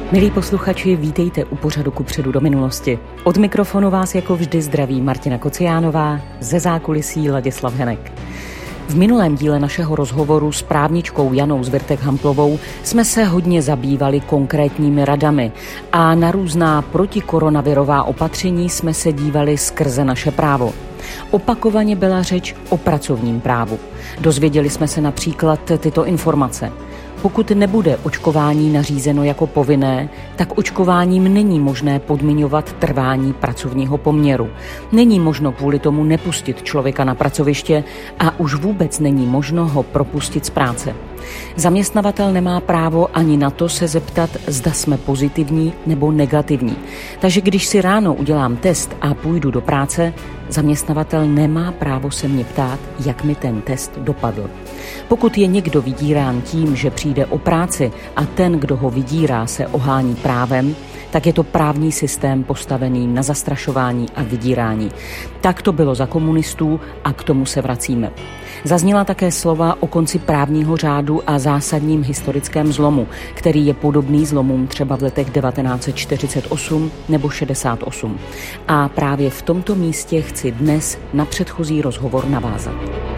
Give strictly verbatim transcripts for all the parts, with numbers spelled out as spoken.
Milí posluchači, vítejte u pořadu Kupředu do minulosti. Od mikrofonu vás jako vždy zdraví Martina Kociánová, ze zákulisí Ladislav Henek. V minulém díle našeho rozhovoru s právničkou Janou Zwirtek-Hamplovou jsme se hodně zabývali konkrétními radami a na různá protikoronavirová opatření jsme se dívali skrze naše právo. Opakovaně byla řeč o pracovním právu. Dozvěděli jsme se například tyto informace. Pokud nebude očkování nařízeno jako povinné, tak očkováním není možné podmiňovat trvání pracovního poměru. Není možno kvůli tomu nepustit člověka na pracoviště a už vůbec není možno ho propustit z práce. Zaměstnavatel nemá právo ani na to se zeptat, zda jsme pozitivní nebo negativní. Takže když si ráno udělám test a půjdu do práce, zaměstnavatel nemá právo se mě ptát, jak mi ten test dopadl. Pokud je někdo vydírán tím, že přijde o práci a ten, kdo ho vydírá, se ohání právem, tak je to právní systém postavený na zastrašování a vydírání. Tak to bylo za komunistů a k tomu se vracíme. Zazněla také slova o konci právního řádu a zásadním historickém zlomu, který je podobný zlomům třeba v letech devatenáct set čtyřicet osm nebo šedesát osm. A právě v tomto místě chci dnes na předchozí rozhovor navázat.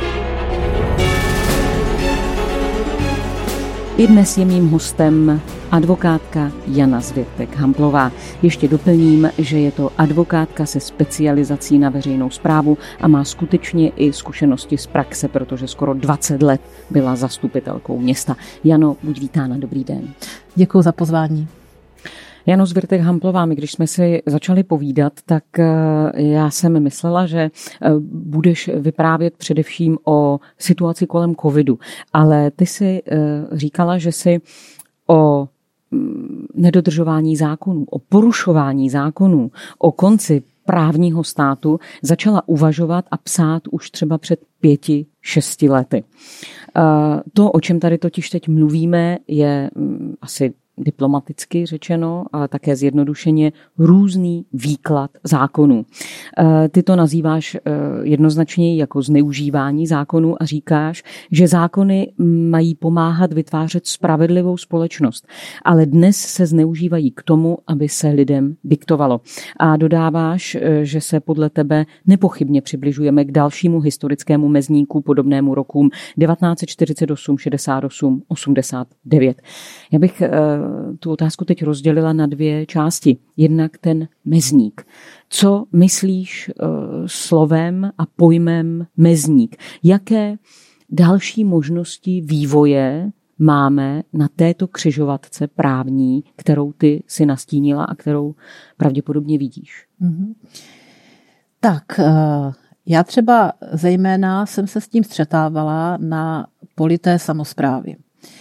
I dnes je mým hostem advokátka Jana Zwirtek-Hamplová. Ještě doplním, že je to advokátka se specializací na veřejnou správu a má skutečně i zkušenosti z praxe, protože skoro dvacet let byla zastupitelkou města. Jano, buď vítána, dobrý den. Děkuji za pozvání. Jano Zwirtek-Hamplová, my když jsme si začali povídat, tak já jsem myslela, že budeš vyprávět především o situaci kolem covidu, ale ty si říkala, že si o nedodržování zákonů, o porušování zákonů, o konci právního státu začala uvažovat a psát už třeba před pěti, šesti lety. To, o čem tady totiž teď mluvíme, je asi diplomaticky řečeno, ale také zjednodušeně různý výklad zákonů. Ty to nazýváš jednoznačně jako zneužívání zákonů a říkáš, že zákony mají pomáhat vytvářet spravedlivou společnost, ale dnes se zneužívají k tomu, aby se lidem diktovalo. A dodáváš, že se podle tebe nepochybně přibližujeme k dalšímu historickému mezníku podobnému rokům devatenáct set čtyřicet osm, šedesát osm, osmdesát devět. Já bych tu otázku teď rozdělila na dvě části. Jednak ten mezník. Co myslíš uh, slovem a pojmem mezník? Jaké další možnosti vývoje máme na této křižovatce právní, kterou ty si nastínila a kterou pravděpodobně vidíš? Mm-hmm. Tak, uh, já třeba zejména jsem se s tím střetávala na poli té samosprávy.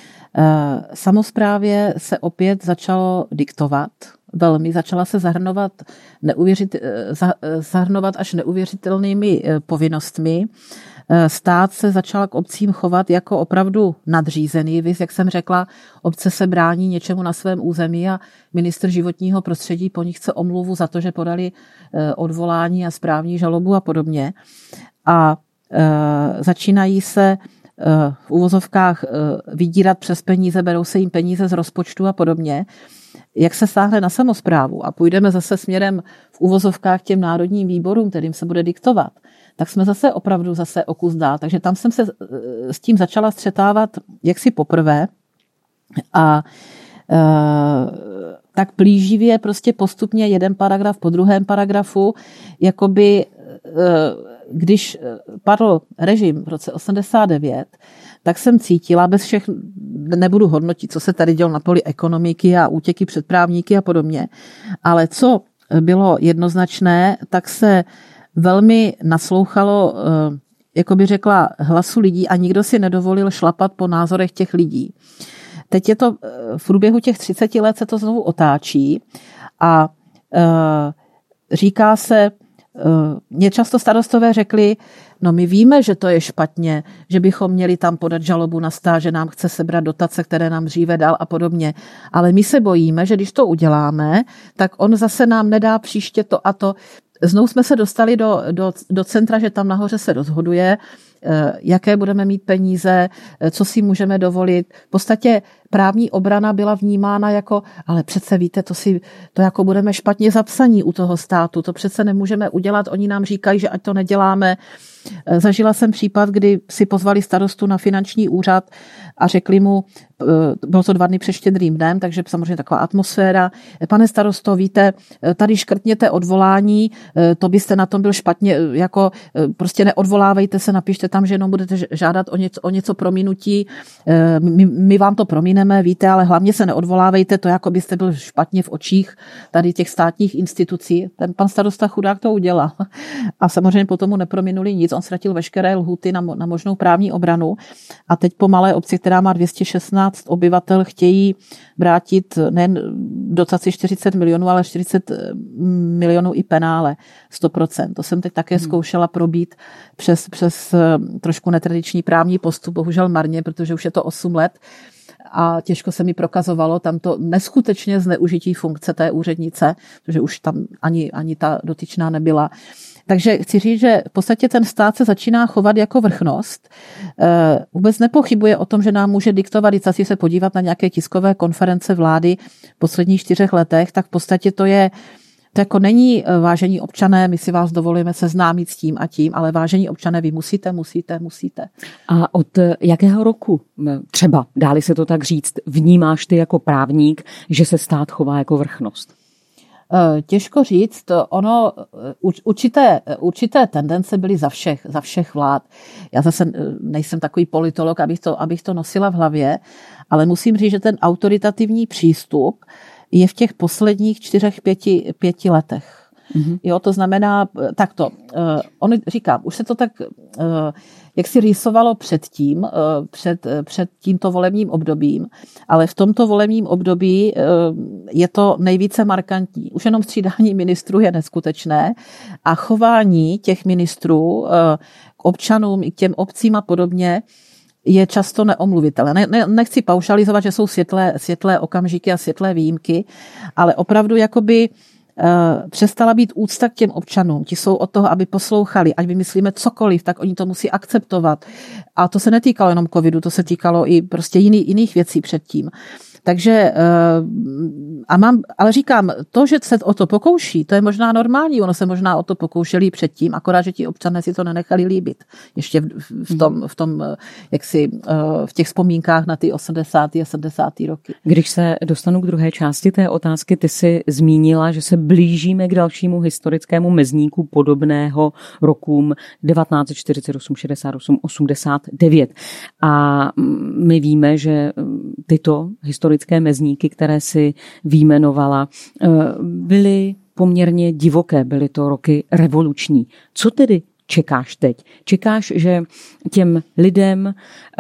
Samosprávě se opět začalo diktovat, velmi začala se zahrnovat, neuvěřit, zahrnovat až neuvěřitelnými povinnostmi. Stát se začal k obcím chovat jako opravdu nadřízený. Víš, jak jsem řekla, obce se brání něčemu na svém území a ministr životního prostředí po nich chce omluvu za to, že podali odvolání a správní žalobu a podobně. A začínají se v uvozovkách vydírat přes peníze, berou se jim peníze z rozpočtu a podobně. Jak se sáhne na samosprávu a půjdeme zase směrem v uvozovkách těm národním výborům, kterým se bude diktovat, tak jsme zase opravdu zase o kus dál. Takže tam jsem se s tím začala střetávat jaksi poprvé a e, tak plíživě prostě postupně jeden paragraf po druhém paragrafu, jakoby e, když padl režim v roce osmdesát devět, tak jsem cítila, bez všech, nebudu hodnotit, co se tady dělo na poli ekonomiky a útěky před právníky a podobně, ale co bylo jednoznačné, tak se velmi naslouchalo, jako by řekla, hlasu lidí a nikdo si nedovolil šlapat po názorech těch lidí. Teď je to, v průběhu těch třiceti let se to znovu otáčí a říká se, mě často starostové řekli, no my víme, že to je špatně, že bychom měli tam podat žalobu na stát, že nám chce sebrat dotace, které nám dříve dal a podobně. Ale my se bojíme, že když to uděláme, tak on zase nám nedá příště to a to. znovu jsme se dostali do, do, do centra, že tam nahoře se rozhoduje, jaké budeme mít peníze, co si můžeme dovolit. V podstatě právní obrana byla vnímána jako, ale přece víte, to, si, to jako budeme špatně zapsaní u toho státu, to přece nemůžeme udělat, oni nám říkají, že ať to neděláme. Zažila jsem případ, kdy si pozvali starostu na finanční úřad a řekli mu, bylo to dva dny před Štědrým dnem, takže samozřejmě taková atmosféra. Pane starosto, víte, tady škrtněte odvolání, to byste na tom byl špatně, jako prostě neodvolávejte se, napište tam, že jenom budete žádat o něco, o něco prominutí, my, my vám to promineme, víte, ale hlavně se neodvolávejte, to jako byste byl špatně v očích tady těch státních institucí. Ten pan starosta chudák to udělal. A samozřejmě potom mu neprominuli nic, on ztratil veškeré lhuty na, na možnou právní obranu. A teď po malé obci, která má dvě stě šestnáct obyvatel, chtějí vrátit nejen dotaci čtyřicet milionů, ale čtyřicet milionů i penále, sto procent. To jsem teď také hmm. zkoušela probít přes, přes trošku netradiční právní postup, bohužel marně, protože už je to osm let a těžko se mi prokazovalo tam to neskutečně zneužití funkce té úřednice, protože už tam ani, ani ta dotyčná nebyla. Takže chci říct, že v podstatě ten stát se začíná chovat jako vrchnost. Vůbec nepochybuje o tom, že nám může diktovat, i se podívat na nějaké tiskové konference vlády v posledních čtyřech letech, tak v podstatě to je, to jako není vážení občané, my si vás dovolujeme seznámit s tím a tím, ale vážení občané, vy musíte, musíte, musíte. A od jakého roku, třeba, dáli se to tak říct, vnímáš ty jako právník, že se stát chová jako vrchnost? Těžko říct, ono, určité, určité tendence byly za všech, za všech vlád. Já zase nejsem takový politolog, abych to, abych to nosila v hlavě, ale musím říct, že ten autoritativní přístup je v těch posledních čtyřech, pěti, pěti letech. Mm-hmm. Jo, to znamená takto. On říká, už se to tak jak si rýsovalo předtím, před, před tímto volebním obdobím, ale v tomto volebním období je to nejvíce markantní. Už jenom střídání ministrů je neskutečné a chování těch ministrů k občanům i k těm obcím a podobně je často neomluvitelné. Ne, ne, nechci paušalizovat, že jsou světlé, světlé okamžiky a světlé výjimky, ale opravdu jakoby přestala být úcta k těm občanům. Ti jsou od toho, aby poslouchali. Ať vymyslíme cokoliv, tak oni to musí akceptovat. A to se netýkalo jenom covidu, to se týkalo i prostě jiný, jiných věcí předtím. Takže, a mám, ale říkám, to, že se o to pokouší, to je možná normální, ono se možná o to pokoušeli předtím, akorát, že ti občané si to nenechali líbit. Ještě v, v tom, v tom, jaksi, v těch vzpomínkách na ty osmdesátá a sedmdesátá roky. Když se dostanu k druhé části té otázky, ty jsi zmínila, že se blížíme k dalšímu historickému mezníku podobného rokům devatenáct čtyřicet osm, šedesát osm, osmdesát devět. A my víme, že tyto historické mezníky, které si vyjmenovala, byly poměrně divoké, byly to roky revoluční. Co tedy čekáš teď? Čekáš, že těm lidem,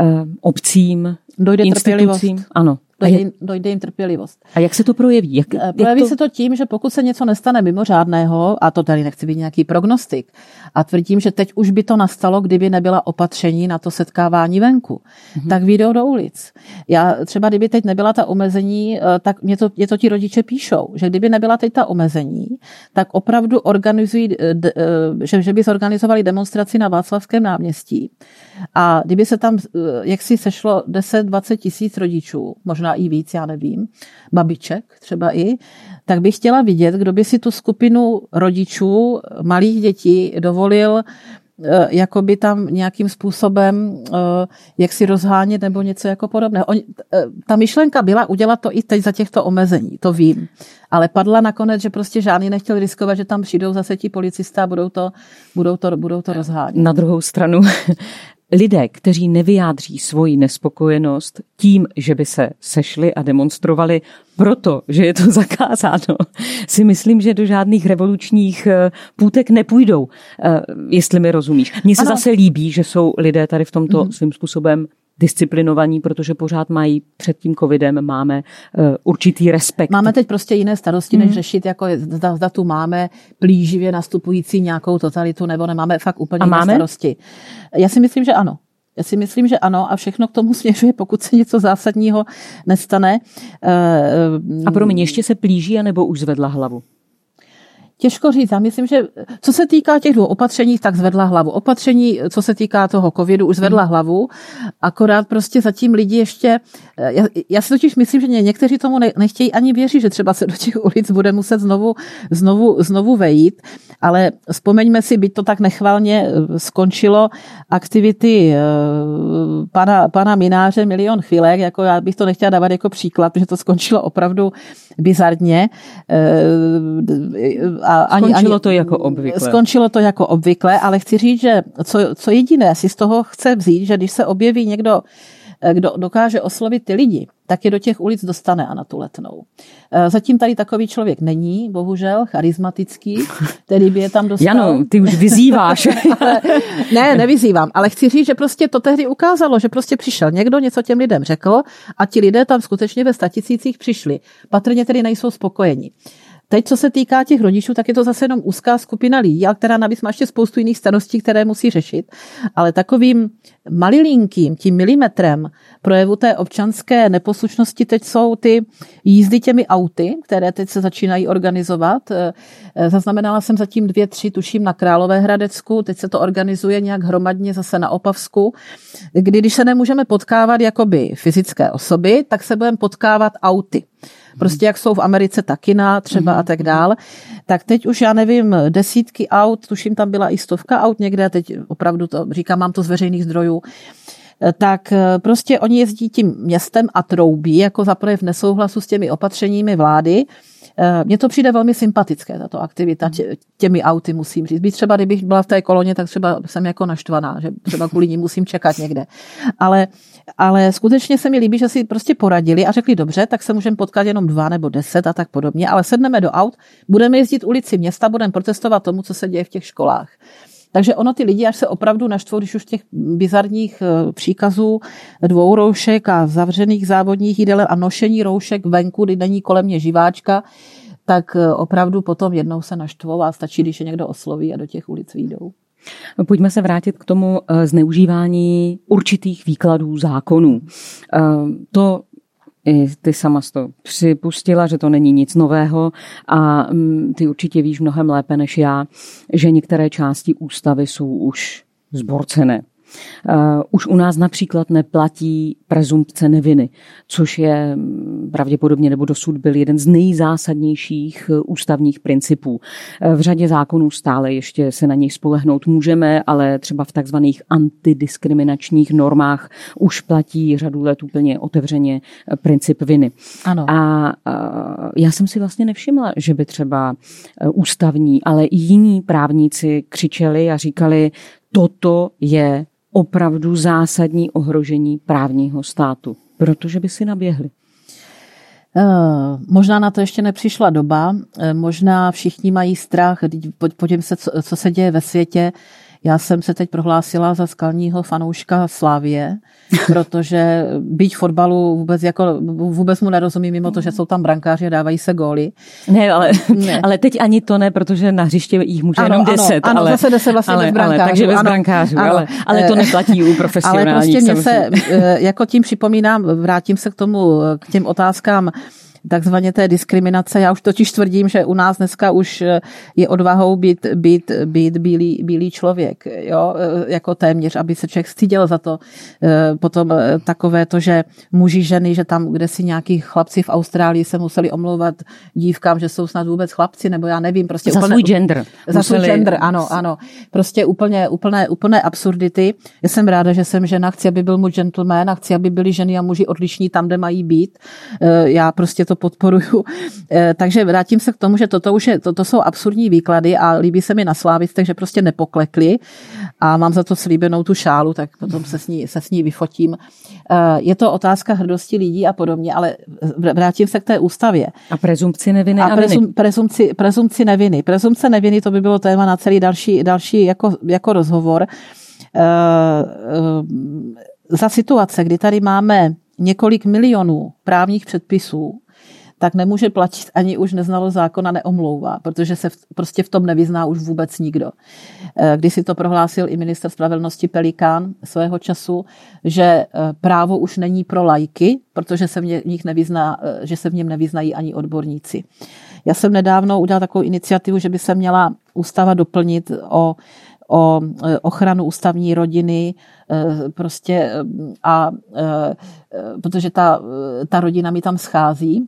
obcím, dojde institucím, ano, Dojde, dojde jim trpělivost. A jak se to projeví? Jak, projeví jak to... se to tím, že pokud se něco nestane mimořádného, a to tady nechci být nějaký prognostik, a tvrdím, že teď už by to nastalo, kdyby nebyla opatření na to setkávání venku, mm-hmm. tak vyjdou do ulic. Já třeba, kdyby teď nebyla ta omezení, tak mě to, mě to ti rodiče píšou, že kdyby nebyla teď ta omezení, tak opravdu organizují, že, že by zorganizovali demonstraci na Václavském náměstí. A kdyby se tam jaksi sešlo deset dvacet tisíc rodičů, možná i víc, já nevím, babiček třeba i, tak bych chtěla vidět, kdo by si tu skupinu rodičů malých dětí dovolil jakoby tam nějakým způsobem jak si rozhánět nebo něco jako podobného. On, ta myšlenka byla udělat to i teď za těchto omezení, to vím. Ale padla nakonec, že prostě žádný nechtěl riskovat, že tam přijdou zase ti policisté a budou to, budou to, budou to rozhánět. Na druhou stranu lidé, kteří nevyjádří svoji nespokojenost tím, že by se sešli a demonstrovali proto, že je to zakázáno, si myslím, že do žádných revolučních půtek nepůjdou, jestli mi rozumíš. Mně se ano. zase líbí, že jsou lidé tady v tomto mm. svým způsobem disciplinovaní, protože pořád mají před tím covidem, máme uh, určitý respekt. Máme teď prostě jiné starosti, než mm. řešit, jako zda, zda tu máme plíživě nastupující nějakou totalitu, nebo nemáme fakt úplně jiné starosti. Já si myslím, že ano. Já si myslím, že ano a všechno k tomu směřuje, pokud se něco zásadního nestane. A promiň, ještě se plíží, anebo už zvedla hlavu? Těžko říct. Já myslím, že co se týká těch dvou opatření, tak zvedla hlavu. Opatření, co se týká toho covidu, už zvedla hlavu. Akorát prostě zatím lidi ještě... Já, já si totiž myslím, že někteří tomu ne, nechtějí ani věřit, že třeba se do těch ulic bude muset znovu, znovu, znovu vejít. Ale vzpomeňme si, byť to tak nechvalně skončilo, aktivity pana, pana Mináře Milion chvilek, jako já bych to nechtěla dávat jako příklad, protože to skončilo opravdu bizarně. A ani, skončilo ani, to jako obvykle. Skončilo to jako obvykle, ale chci říct, že co, co jediné si z toho chce vzít, že když se objeví někdo, kdo dokáže oslovit ty lidi, tak je do těch ulic dostane a na tu Letnou. Zatím tady takový člověk není, bohužel, charismatický, který by je tam dostal. Jano, ty už vyzýváš. ale, ne, nevyzývám, ale chci říct, že prostě to tehdy ukázalo, že prostě přišel někdo, něco těm lidem řekl a ti lidé tam skutečně ve statisících přišli. Patrně tedy nejsou spokojeni. Teď, co se týká těch rodičů, tak je to zase jenom úzká skupina lidí, ale která navíc má ještě spoustu jiných starostí, které musí řešit. Ale takovým malilinkým, tím milimetrem projevu té občanské neposlušnosti teď jsou ty jízdy těmi auty, které teď se začínají organizovat. Zaznamenala jsem zatím dvě, tři, tuším na Královéhradecku, teď se to organizuje nějak hromadně zase na Opavsku, kdy když se nemůžeme potkávat jakoby fyzické osoby, tak se budeme potkávat auty. Prostě jak jsou v Americe takina třeba a tak dál. Tak teď už já nevím, desítky aut, tuším tam byla i stovka aut někde, teď opravdu to říkám, mám to z veřejných zdrojů, tak prostě oni jezdí tím městem a troubí jako za projev nesouhlasu s těmi opatřeními vlády. Mně to přijde velmi sympatické, tato aktivita tě, těmi auty, musím říct. Být třeba, kdybych byla v té koloně, tak třeba jsem jako naštvaná, že třeba kvůli ní musím čekat někde. Ale, ale skutečně se mi líbí, že si prostě poradili a řekli, dobře, tak se můžeme potkat jenom dva nebo deset a tak podobně, ale sedneme do aut, budeme jezdit ulici města, budeme protestovat tomu, co se děje v těch školách. Takže ono ty lidi, až se opravdu naštvou, když už těch bizarních příkazů dvou roušek a zavřených závodních jídel a nošení roušek venku, kdy není kolem mě živáčka, tak opravdu potom jednou se naštvou a stačí, když je někdo osloví a do těch ulic vyjdou. Pojďme se vrátit k tomu zneužívání určitých výkladů zákonů. To I ty sama to připustila, že to není nic nového a ty určitě víš mnohem lépe než já, že některé části ústavy jsou už zborcené. Uh, už u nás například neplatí prezumpce neviny, což je pravděpodobně nebo dosud byl jeden z nejzásadnějších ústavních principů. V řadě zákonů stále ještě se na něj spolehnout můžeme, ale třeba v takzvaných antidiskriminačních normách už platí řadu let úplně otevřeně princip viny. Ano. A uh, já jsem si vlastně nevšimla, že by třeba ústavní, ale i jiní právníci křičeli a říkali, toto je opravdu zásadní ohrožení právního státu, protože by si naběhli. Možná na to ještě nepřišla doba, možná všichni mají strach, podívejme se, co, co se děje ve světě. Já jsem se teď prohlásila za skalního fanouška Slavie, protože byť fotbalu vůbec, jako, vůbec mu nerozumím, mimo to, že jsou tam brankáři a dávají se góly. Ne, ale, ne. ale teď ani to ne, protože na hřiště jich může ano, jenom deset. Ano, ale, zase deset vlastně ale, bez brankářů. Ale, takže bez ano, brankářů, ano, ale, ale to neplatí u profesionálních. Ale prostě mě se, jako tím připomínám, vrátím se k tomu, k těm otázkám takzvaně té diskriminace. Já už totiž tvrdím, že u nás dneska už je odvahou být, být, být bílý, bílý člověk, jo? Jako téměř, aby se člověk styděl za to. Potom takové to, že muži, ženy, že tam, kde si nějaký chlapci v Austrálii se museli omlouvat dívkám, že jsou snad vůbec chlapci, nebo já nevím. Prostě za úplně, svůj gender. Za svůj gender, ano, ano. Prostě úplně, úplně, úplně absurdity. Já jsem ráda, že jsem žena, chci, aby byl můj gentleman a chci, aby byli ženy a muži odlišní tam, kde mají být. Já prostě to podporuju. Takže vrátím se k tomu, že toto už je, toto jsou absurdní výklady a líbí se mi na slávistech, že prostě nepoklekli a mám za to slíbenou tu šálu, tak potom se s ní, se s ní vyfotím. Je to otázka hrdosti lidí a podobně, ale vrátím se k té ústavě. A prezumpci neviny a, a prezum, prezumci, prezumci neviny. Prezumce neviny, to by bylo téma na celý další, další jako, jako rozhovor. Za situace, kdy tady máme několik milionů právních předpisů, tak nemůže platit ani už neznalost zákona neomlouvá, protože se v, prostě v tom nevyzná už vůbec nikdo. Když si to prohlásil i ministr spravedlnosti Pelikán svého času, že právo už není pro laiky, protože se v nich nevyzná, že se v něm nevyznají ani odborníci. Já jsem nedávno udělala takovou iniciativu, že by se měla ústava doplnit o o ochranu ústavní rodiny, prostě a protože ta, ta rodina mi tam schází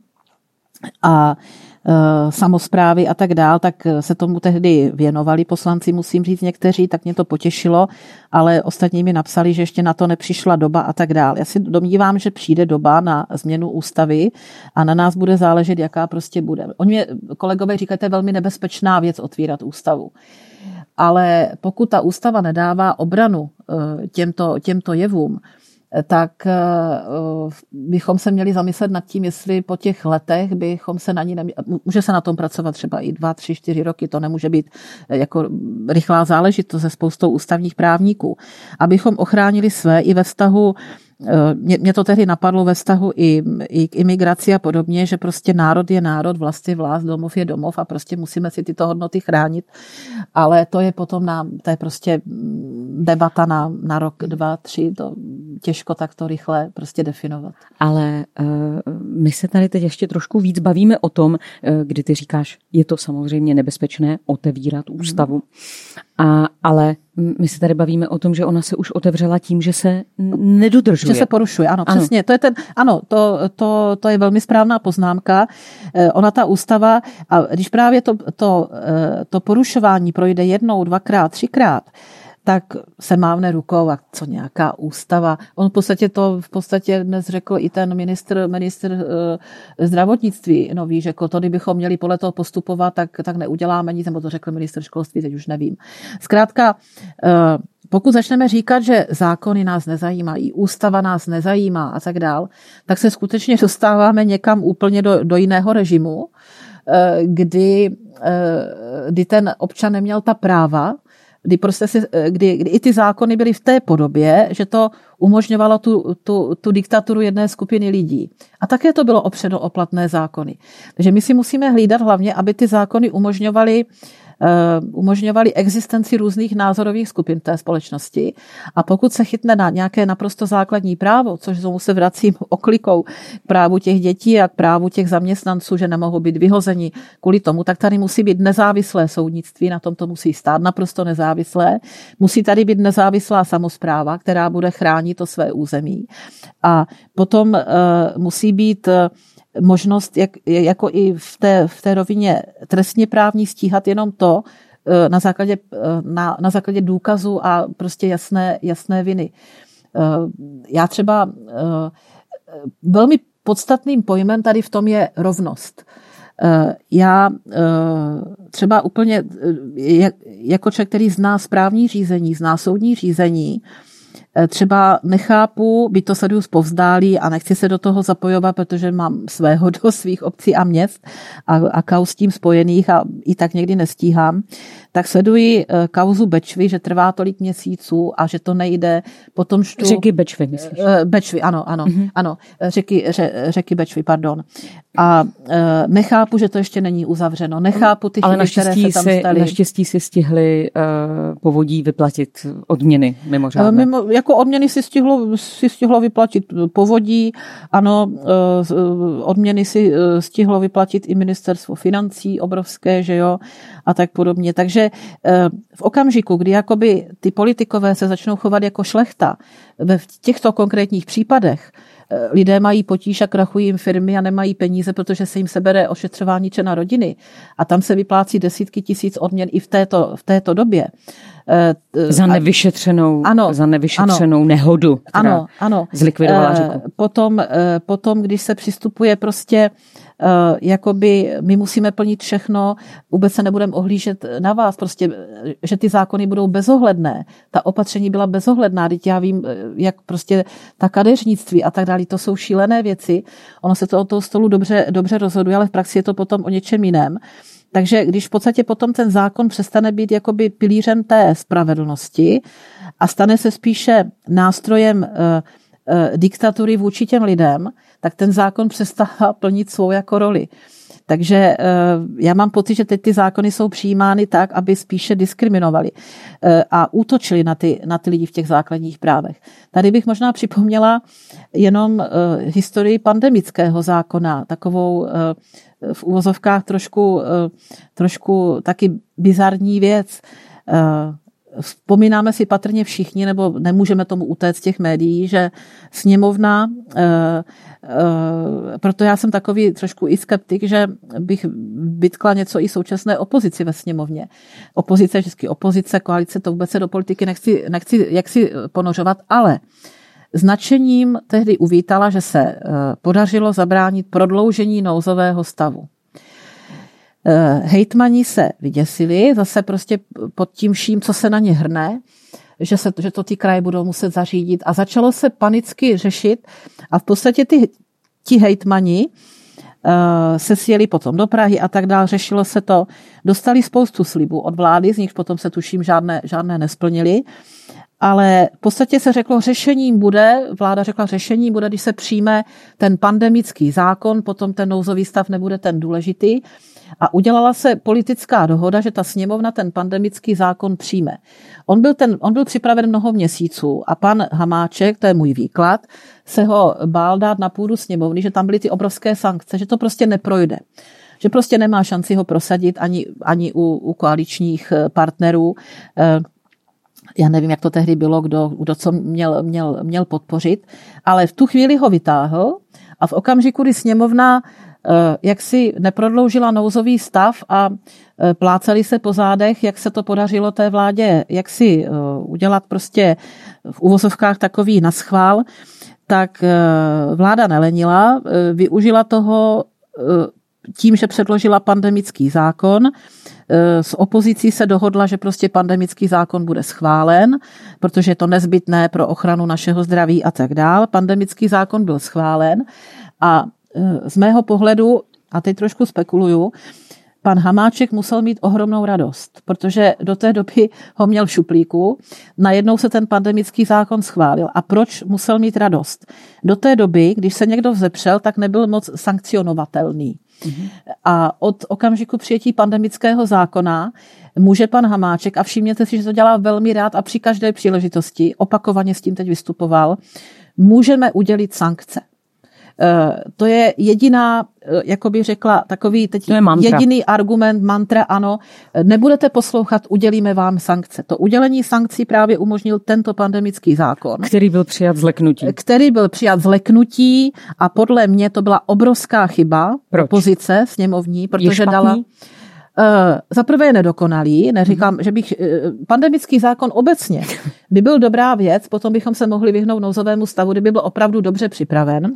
a samosprávy a tak dál, tak se tomu tehdy věnovali poslanci, musím říct někteří, tak mě to potěšilo, ale ostatní mi napsali, že ještě na to nepřišla doba a tak dál. Já si domnívám, že přijde doba na změnu ústavy a na nás bude záležet, jaká prostě bude. Oni mě, kolegové, říkají, to je velmi nebezpečná věc otvírat ústavu. Ale pokud ta ústava nedává obranu těmto, těmto jevům, tak bychom se měli zamyslet nad tím, jestli po těch letech bychom se na ní neměli, může se na tom pracovat třeba i dva, tři, čtyři roky, to nemůže být jako rychlá záležitost se spoustou ústavních právníků, abychom ochránili své i ve vztahu. Mě to tehdy napadlo ve vztahu i, i k imigraci a podobně, že prostě národ je národ, vlast je vlast, domov je domov a prostě musíme si tyto hodnoty chránit. Ale to je potom na, to je prostě debata na, na rok, dva, tři, to těžko takto rychle prostě definovat. Ale uh, my se tady teď ještě trošku víc bavíme o tom, uh, kdy ty říkáš, je to samozřejmě nebezpečné otevírat ústavu, hmm. a, ale my se tady bavíme o tom, že ona se už otevřela tím, že se nedodržuje. Že se porušuje, ano, ano. Přesně. To je ten, ano, to, to, to je velmi správná poznámka. Ona ta ústava, a když právě to, to, to porušování projde jednou, dvakrát, třikrát, tak se mávne rukou a co nějaká ústava. On v podstatě to v podstatě dnes řekl i ten ministr, ministr uh, zdravotnictví nový, řekl, to kdybychom měli podle toho postupovat, tak, tak neuděláme nic, nebo to řekl ministr školství, teď už nevím. Zkrátka, uh, pokud začneme říkat, že zákony nás nezajímají, ústava nás nezajímá a tak dál, tak se skutečně dostáváme někam úplně do, do jiného režimu, uh, kdy, uh, kdy ten občan neměl ta práva, kdy, prostě si, kdy, kdy i ty zákony byly v té podobě, že to umožňovalo tu, tu, tu diktaturu jedné skupiny lidí. A také to bylo opřeno o platné zákony. Takže my si musíme hlídat hlavně, aby ty zákony umožňovaly Uh, umožňovaly existenci různých názorových skupin té společnosti. A pokud se chytne na nějaké naprosto základní právo, což znovu se vracím oklikou k právu těch dětí a k právu těch zaměstnanců, že nemohou být vyhozeni kvůli tomu, tak tady musí být nezávislé soudnictví, na tom to musí stát naprosto nezávislé. Musí tady být nezávislá samospráva, která bude chránit to své území. A potom uh, musí být uh, možnost, jak, jako i v té, v té rovině trestně právní, stíhat jenom to na základě, na, na základě důkazu a prostě jasné, jasné viny. Já třeba velmi podstatným pojmem tady v tom je rovnost. Já třeba úplně jako člověk, který zná správní řízení, zná soudní řízení, třeba nechápu, byť to sleduju zpovzdálí a nechci se do toho zapojovat, protože mám svého do svých obcí a měst a, a kauz s tím spojených a i tak někdy nestíhám, tak sleduji kauzu Bečvy, že trvá tolik měsíců a že to nejde. Potom čtu... Řeky Bečvy, myslíš? Bečvy, ano, ano, mm-hmm. ano. Řeky, ře, řeky Bečvy, pardon. A e, nechápu, že to ještě není uzavřeno. Nechápu ty chyby, které se tam staly. Ale naštěstí si stihli uh, povodí vyplatit odměny mimořádné. Mimo, jako odměny si stihlo, si stihlo vyplatit povodí, ano, e, odměny si stihlo vyplatit i ministerstvo financí obrovské, že jo, a tak podobně. Takže e, v okamžiku, kdy jakoby ty politikové se začnou chovat jako šlechta, ve těchto konkrétních případech, lidé mají potíž a krachují jim firmy a nemají peníze, protože se jim sebere ošetřování člena rodiny. A tam se vyplácí desítky tisíc odměn i v této, v této době. Za nevyšetřenou, ano, za nevyšetřenou ano, nehodu, která ano, ano. zlikvidovala řeku. Potom, potom, když se přistupuje prostě, jakoby my musíme plnit všechno, vůbec se nebudeme ohlížet na vás, prostě, že ty zákony budou bezohledné. Ta opatření byla bezohledná, teď já vím, jak prostě ta kadeřnictví a tak dále, to jsou šílené věci. Ono se to od toho stolu dobře, dobře rozhoduje, ale v praxi je to potom o něčem jiném. Takže když v podstatě potom ten zákon přestane být jakoby pilířem té spravedlnosti a stane se spíše nástrojem e, e, diktatury vůči těm lidem, tak ten zákon přestává plnit svou jako roli. Takže já mám pocit, že teď ty zákony jsou přijímány tak, aby spíše diskriminovali a útočili na ty, na ty lidi v těch základních právech. Tady bych možná připomněla jenom historii pandemického zákona, takovou v uvozovkách trošku, trošku taky bizarní věc. Vzpomínáme si patrně všichni, nebo nemůžeme tomu utéct z těch médií, že sněmovna, e, e, proto já jsem takový trošku i skeptik, že bych vytkla něco i současné opozici ve sněmovně. Opozice, vždycky opozice, koalice, to vůbec se do politiky nechci, nechci jaksi ponořovat, ale značením tehdy uvítala, že se podařilo zabránit prodloužení nouzového stavu. Hejtmani se vyděsili, zase prostě pod tím vším, co se na ně hrne, že, se, že to ty kraje budou muset zařídit a začalo se panicky řešit a v podstatě ty, ti hejtmani uh, se sjeli potom do Prahy a tak dále, řešilo se to, dostali spoustu slibů od vlády, z nich potom se tuším žádné, žádné nesplnili, ale v podstatě se řeklo, řešením bude, vláda řekla, řešením bude, když se přijme ten pandemický zákon, potom ten nouzový stav nebude ten důležitý. A udělala se politická dohoda, že ta sněmovna ten pandemický zákon přijme. On byl, ten, on byl připraven mnoho měsíců a pan Hamáček, to je můj výklad, se ho bál dát na půdu sněmovny, že tam byly ty obrovské sankce, že to prostě neprojde. Že prostě nemá šanci ho prosadit ani, ani u, u koaličních partnerů. Já nevím, jak to tehdy bylo, kdo, kdo co měl, měl, měl podpořit, ale v tu chvíli ho vytáhl a v okamžiku, kdy sněmovna jak si neprodloužila nouzový stav a pláceli se po zádech, jak se to podařilo té vládě, jak si udělat prostě v uvozovkách takový naschvál, tak vláda nelenila, využila toho tím, že předložila pandemický zákon. S opozicí se dohodla, že prostě pandemický zákon bude schválen, protože je to nezbytné pro ochranu našeho zdraví a tak dál. Pandemický zákon byl schválen a z mého pohledu, a teď trošku spekuluju, pan Hamáček musel mít ohromnou radost, protože do té doby ho měl v šuplíku, najednou se ten pandemický zákon schválil. A proč musel mít radost? Do té doby, když se někdo vzepřel, tak nebyl moc sankcionovatelný. Mm-hmm. A od okamžiku přijetí pandemického zákona může pan Hamáček, a všimněte si, že to dělá velmi rád a při každé příležitosti, opakovaně s tím teď vystupoval, můžeme udělit sankce. To je jediná, jako bych řekla, takový teď jediný argument, mantra, ano, nebudete poslouchat, udělíme vám sankce. To udělení sankcí právě umožnil tento pandemický zákon. Který byl přijat z leknutí. Který byl přijat z leknutí a podle mě to byla obrovská chyba opozice sněmovní, protože dala... Za prvé je nedokonalý, neříkám, mm. že bych, pandemický zákon obecně by byl dobrá věc, potom bychom se mohli vyhnout nouzovému stavu, kdyby byl opravdu dobře připraven.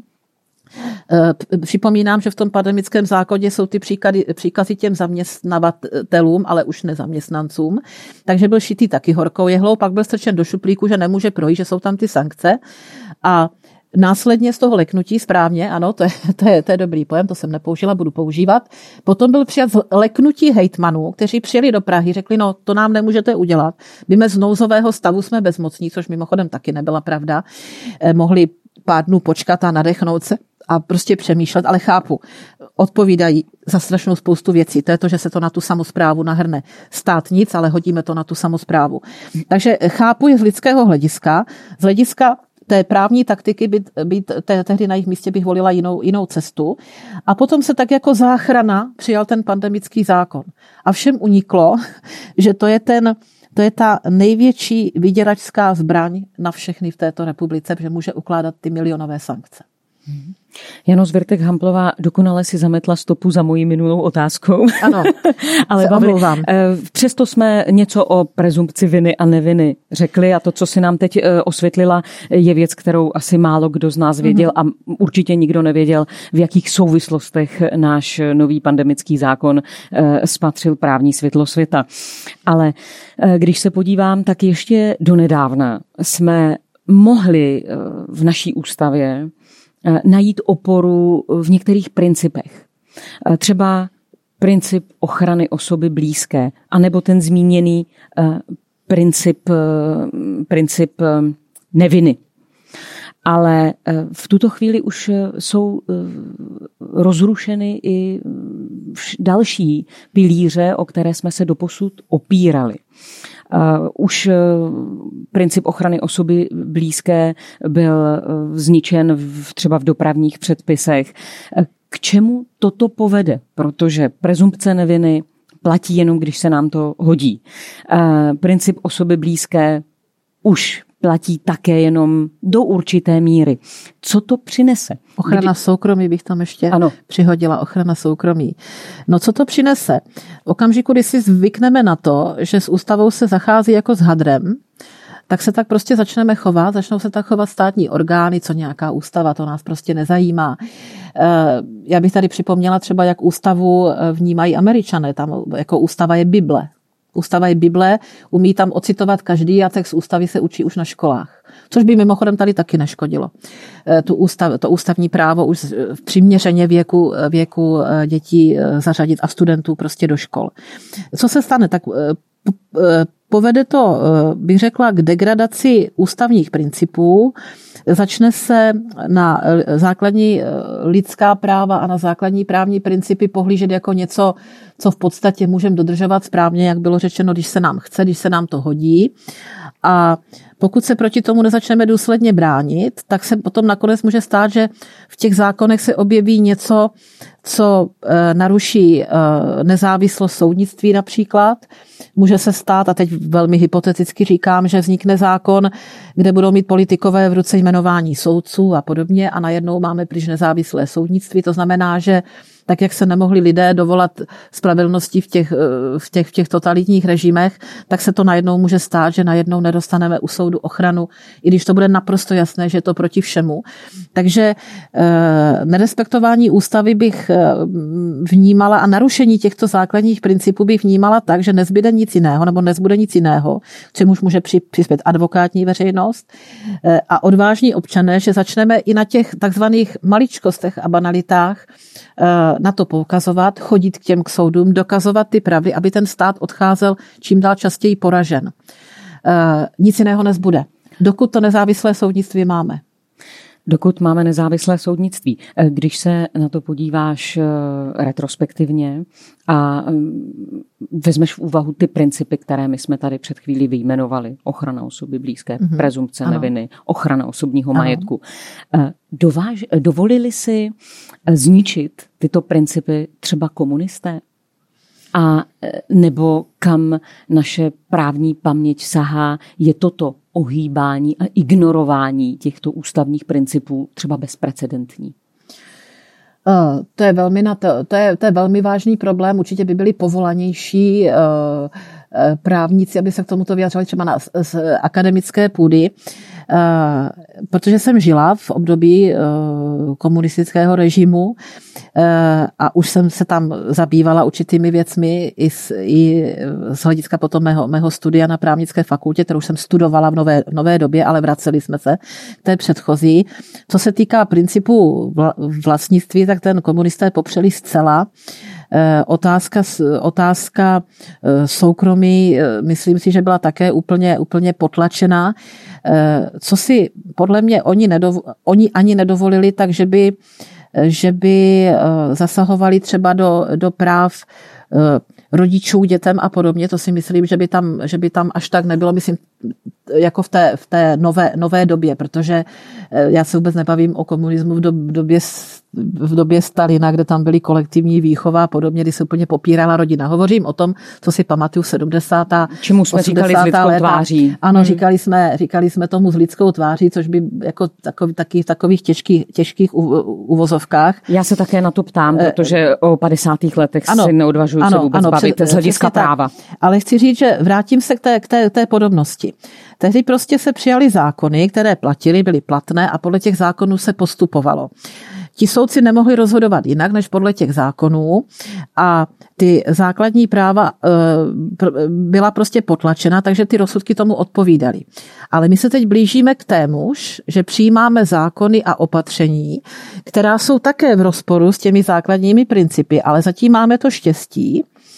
Připomínám, že v tom pandemickém zákoně jsou ty příkazy, příkazy těm zaměstnavatelům, ale už nezaměstnancům. Takže byl šitý taky horkou jehlou, pak byl strčen do šuplíku, že nemůže projít, že jsou tam ty sankce. A následně z toho leknutí, správně, ano, to je, to je, to je dobrý pojem, to jsem nepoužila, budu používat. Potom byl přijat leknutí hejtmanů, kteří přijeli do Prahy, řekli, no to nám nemůžete udělat. My z nouzového stavu jsme bezmocní, což mimochodem taky nebyla pravda. Eh, mohli pár dnů počkat a nadechnout se a prostě přemýšlet, ale chápu, odpovídají za strašnou spoustu věcí. To je to, že se to na tu samosprávu nahrne. Stát nic, ale hodíme to na tu samosprávu. Takže chápu je z lidského hlediska, z hlediska té právní taktiky být, být te, tehdy na jejich místě bych volila jinou, jinou cestu. A potom se tak jako záchrana přijal ten pandemický zákon. A všem uniklo, že to je ten To je ta největší vyděračská zbraň na všechny v této republice, že může ukládat ty milionové sankce. Jano Zvirtek-Hamplová dokonale si zametla stopu za mojí minulou otázkou. Ano, ale omlouvám. Přesto jsme něco o prezumpci viny a neviny řekli a to, co si nám teď osvětlila, je věc, kterou asi málo kdo z nás věděl a určitě nikdo nevěděl, v jakých souvislostech náš nový pandemický zákon spatřil právní světlo světa. Ale když se podívám, tak ještě donedávna jsme mohli v naší ústavě najít oporu v některých principech. Třeba princip ochrany osoby blízké, anebo ten zmíněný princip, princip neviny. Ale v tuto chvíli už jsou rozrušeny i další pilíře, o které jsme se doposud opírali. Uh, už uh, princip ochrany osoby blízké byl uh, zničen v, třeba v dopravních předpisech. Uh, k čemu toto povede? Protože prezumpce neviny platí jenom, když se nám to hodí. Uh, princip osoby blízké už platí také jenom do určité míry. Co to přinese? Ochrana Kdy... soukromí bych tam ještě ano. přihodila. Ochrana soukromí. No co to přinese? V okamžiku, kdy si zvykneme na to, že s ústavou se zachází jako s hadrem, tak se tak prostě začneme chovat, začnou se tak chovat státní orgány, co nějaká ústava, to nás prostě nezajímá. Já bych tady připomněla třeba, jak ústavu vnímají Američané. Tam jako ústava je Bible. Ústava je Bible, umí tam ocitovat každý a text ústavy se učí už na školách. Což by mimochodem tady taky neškodilo. Tu ústav, to ústavní právo už v přiměřeně věku, věku dětí zařadit a studentů prostě do škol. Co se stane? Tak povede to, bych řekla, k degradaci ústavních principů, začne se na základní lidská práva a na základní právní principy pohlížet jako něco, co v podstatě můžeme dodržovat správně, jak bylo řečeno, když se nám chce, když se nám to hodí. A pokud se proti tomu nezačneme důsledně bránit, tak se potom nakonec může stát, že v těch zákonech se objeví něco, co naruší nezávislost soudnictví například. Může se stát, a teď velmi hypoteticky říkám, že vznikne zákon, kde budou mít politikové v ruce jmenování soudců a podobně a najednou máme pryč nezávislé soudnictví. To znamená, že tak, jak se nemohli lidé dovolat spravedlnosti v těch, v těch, v těch totalitních režimech, tak se to najednou může stát, že najednou nedostaneme u soudu ochranu, i když to bude naprosto jasné, že je to proti všemu. Takže eh, nerespektování ústavy bych vnímala a narušení těchto základních principů bych vnímala tak, že nezbyde nic jiného, nebo nezbude nic jiného, čemuž může přispět advokátní veřejnost eh, a odvážní občané, že začneme i na těch takzvaných maličkostech a banalitách na to poukazovat, chodit k těm k soudům, dokazovat ty pravdy, aby ten stát odcházel čím dál častěji poražen. Nic jiného nezbude, dokud to nezávislé soudnictví máme. Dokud máme nezávislé soudnictví. Když se na to podíváš retrospektivně a vezmeš v úvahu ty principy, které my jsme tady před chvílí vyjmenovali, ochrana osoby blízké, mm-hmm. prezumpce neviny, ochrana osobního ano. majetku, dováž, dovolili si zničit tyto principy třeba komunisté? A nebo kam naše právní paměť sahá, je toto ohýbání a ignorování těchto ústavních principů třeba bezprecedentní? To je velmi, na to, to je, to je velmi vážný problém. Určitě by byli povolanější právníci, aby se k tomuto vyjadřovali třeba na, z akademické půdy. Protože jsem žila v období komunistického režimu a už jsem se tam zabývala určitými věcmi i z, i z hlediska potom mého, mého studia na právnické fakultě, kterou jsem studovala v nové, nové době, ale vraceli jsme se k té předchozí. Co se týká principu vlastnictví, tak ten komunisté popřeli zcela. Otázka, otázka soukromí, myslím si, že byla také úplně, úplně potlačená. Co si podle mě oni, nedov, oni ani nedovolili, takže by, že by zasahovali třeba do, do práv rodičů, dětem a podobně, to si myslím, že by tam, že by tam až tak nebylo, myslím, jako v té, v té nové, nové době, protože já se vůbec nebavím o komunismu v době, v době Stalina, kde tam byly kolektivní výchova a podobně, kdy se úplně popírala rodina. Hovořím o tom, co si pamatuju sedmdesátá Čemu jsme říkali s lidskou tváří. Ano, hmm. říkali jsme, říkali jsme tomu s lidskou tváří, což by jako takový, taky v takových těžkých, těžkých uvozovkách. Já se také na to ptám, protože o padesátých letech ano, si neodvažuju ano, se vůbec ano, bavit z hlediska práva. Tak. Ale chci říct, že vrátím se k té, k té, té podobnosti. Tehdy prostě se přijaly zákony, které platily, byly platné a podle těch zákonů se postupovalo. Ti soudci nemohli rozhodovat jinak, než podle těch zákonů a ty základní práva byla prostě potlačena, takže ty rozsudky tomu odpovídaly. Ale my se teď blížíme k témuž, že přijímáme zákony a opatření, která jsou také v rozporu s těmi základními principy, ale zatím máme to štěstí,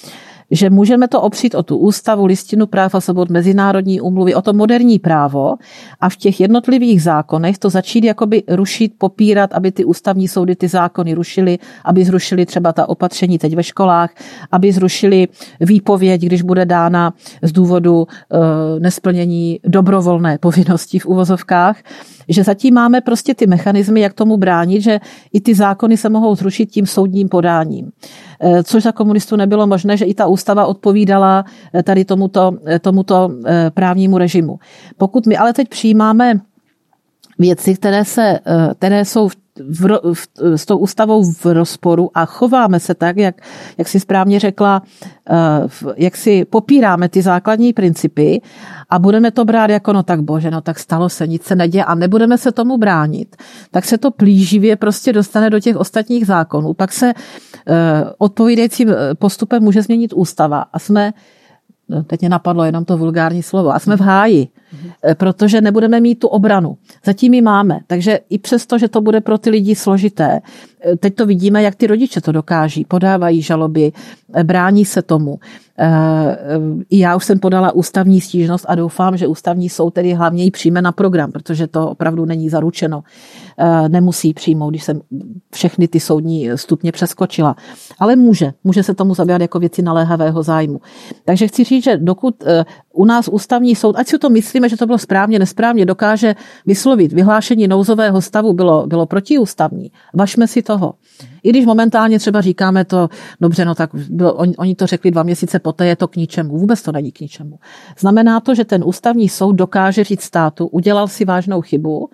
že můžeme to opřít o tu ústavu, listinu práv a svobod, mezinárodní úmluvy, o to moderní právo a v těch jednotlivých zákonech to začít jakoby rušit, popírat, aby ty ústavní soudy ty zákony rušily, aby zrušili třeba ta opatření teď ve školách, aby zrušili výpověď, když bude dána z důvodu e, nesplnění dobrovolné povinnosti v uvozovkách, že zatím máme prostě ty mechanismy, jak tomu bránit, že i ty zákony se mohou zrušit tím soudním podáním. Což za komunistů nebylo možné, že i ta ústava odpovídala tady tomuto, tomuto právnímu režimu. Pokud my ale teď přijímáme věci, které, se, které jsou v V, v, s tou ústavou v rozporu a chováme se tak, jak, jak si správně řekla, jak si popíráme ty základní principy a budeme to brát jako no tak bože, no tak stalo se, nic se neděje a nebudeme se tomu bránit, tak se to plíživě prostě dostane do těch ostatních zákonů. Pak se odpovídajícím postupem může změnit ústava a jsme, no, teď mě napadlo jenom to vulgární slovo, a jsme v háji, protože nebudeme mít tu obranu. Zatím ji máme, takže i přesto, že to bude pro ty lidi složité, teď to vidíme, jak ty rodiče to dokáží, podávají žaloby, brání se tomu. I já už jsem podala ústavní stížnost a doufám, že ústavní soud tedy hlavně ji přijme na program, protože to opravdu není zaručeno. Nemusí přijmout, když jsem všechny ty soudní stupně přeskočila. Ale může. Může se tomu zabývat jako věci naléhavého zájmu. Takže chci říct, že dokud u nás ústavní soud, ať si to myslíme, že to bylo správně, nesprávně, dokáže vyslovit vyhlášení nouzového stavu bylo, bylo protiústavní. Važme si toho. I když momentálně třeba říkáme to, dobře, no tak bylo, oni, oni to řekli dva měsíce poté, je to k ničemu. Vůbec to není k ničemu. Znamená to, že ten ústavní soud dokáže říct státu, udělal si vážnou chybu,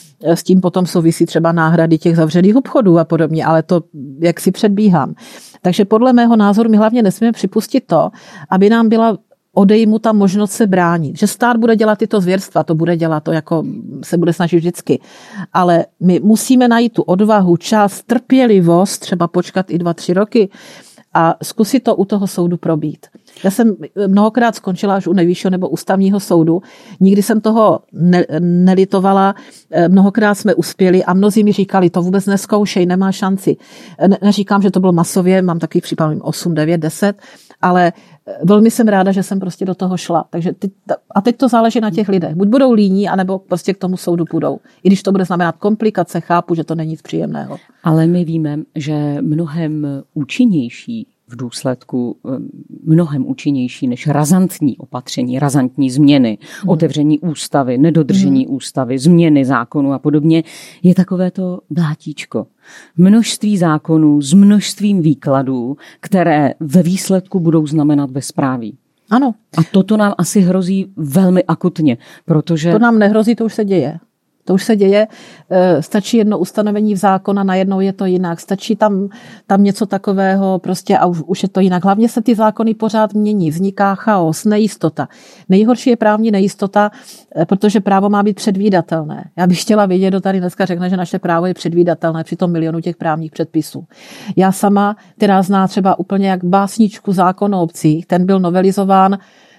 s tím potom souvisí třeba náhrady těch zavřených obchodů a podobně, ale to jak si předbíhám. Takže podle mého názoru my hlavně nesmíme připustit to, aby nám byla odejmuta možnost se bránit. Že stát bude dělat tyto zvěrstva, to bude dělat, to jako se bude snažit vždycky. Ale my musíme najít tu odvahu, čas, trpělivost, třeba počkat i dva, tři roky a zkusit to u toho soudu probít. Já jsem mnohokrát skončila až u nejvyššího nebo ústavního soudu. Nikdy jsem toho ne, nelitovala. Mnohokrát jsme uspěli a mnozí mi říkali, to vůbec neskoušej, nemá šanci. Ne, neříkám, že to bylo masově, mám takový případ osm, devět, deset, ale velmi jsem ráda, že jsem prostě do toho šla. Takže teď, a teď to záleží na těch lidech. Buď budou líní, anebo prostě k tomu soudu půjdou. I když to bude znamenat komplikace, chápu, že to není nic příjemného. Ale my víme, že mnohem účinnější v důsledku mnohem účinnější než razantní opatření, razantní změny, hmm. otevření ústavy, nedodržení hmm. ústavy, změny zákonů a podobně, je takové to blátíčko. Množství zákonů s množstvím výkladů, které ve výsledku budou znamenat bezpráví. Ano. A toto nám asi hrozí velmi akutně, protože... To nám nehrozí, to už se děje. To už se děje, stačí jedno ustanovení v zákona, najednou je to jinak, stačí tam, tam něco takového prostě a už, už je to jinak. Hlavně se ty zákony pořád mění, vzniká chaos, nejistota. Nejhorší je právní nejistota, protože právo má být předvídatelné. Já bych chtěla vědět, kdo tady dneska řekne, že naše právo je předvídatelné při tom milionu těch právních předpisů. Já sama, která zná třeba úplně jak básničku zákon o obcích, ten byl novelizován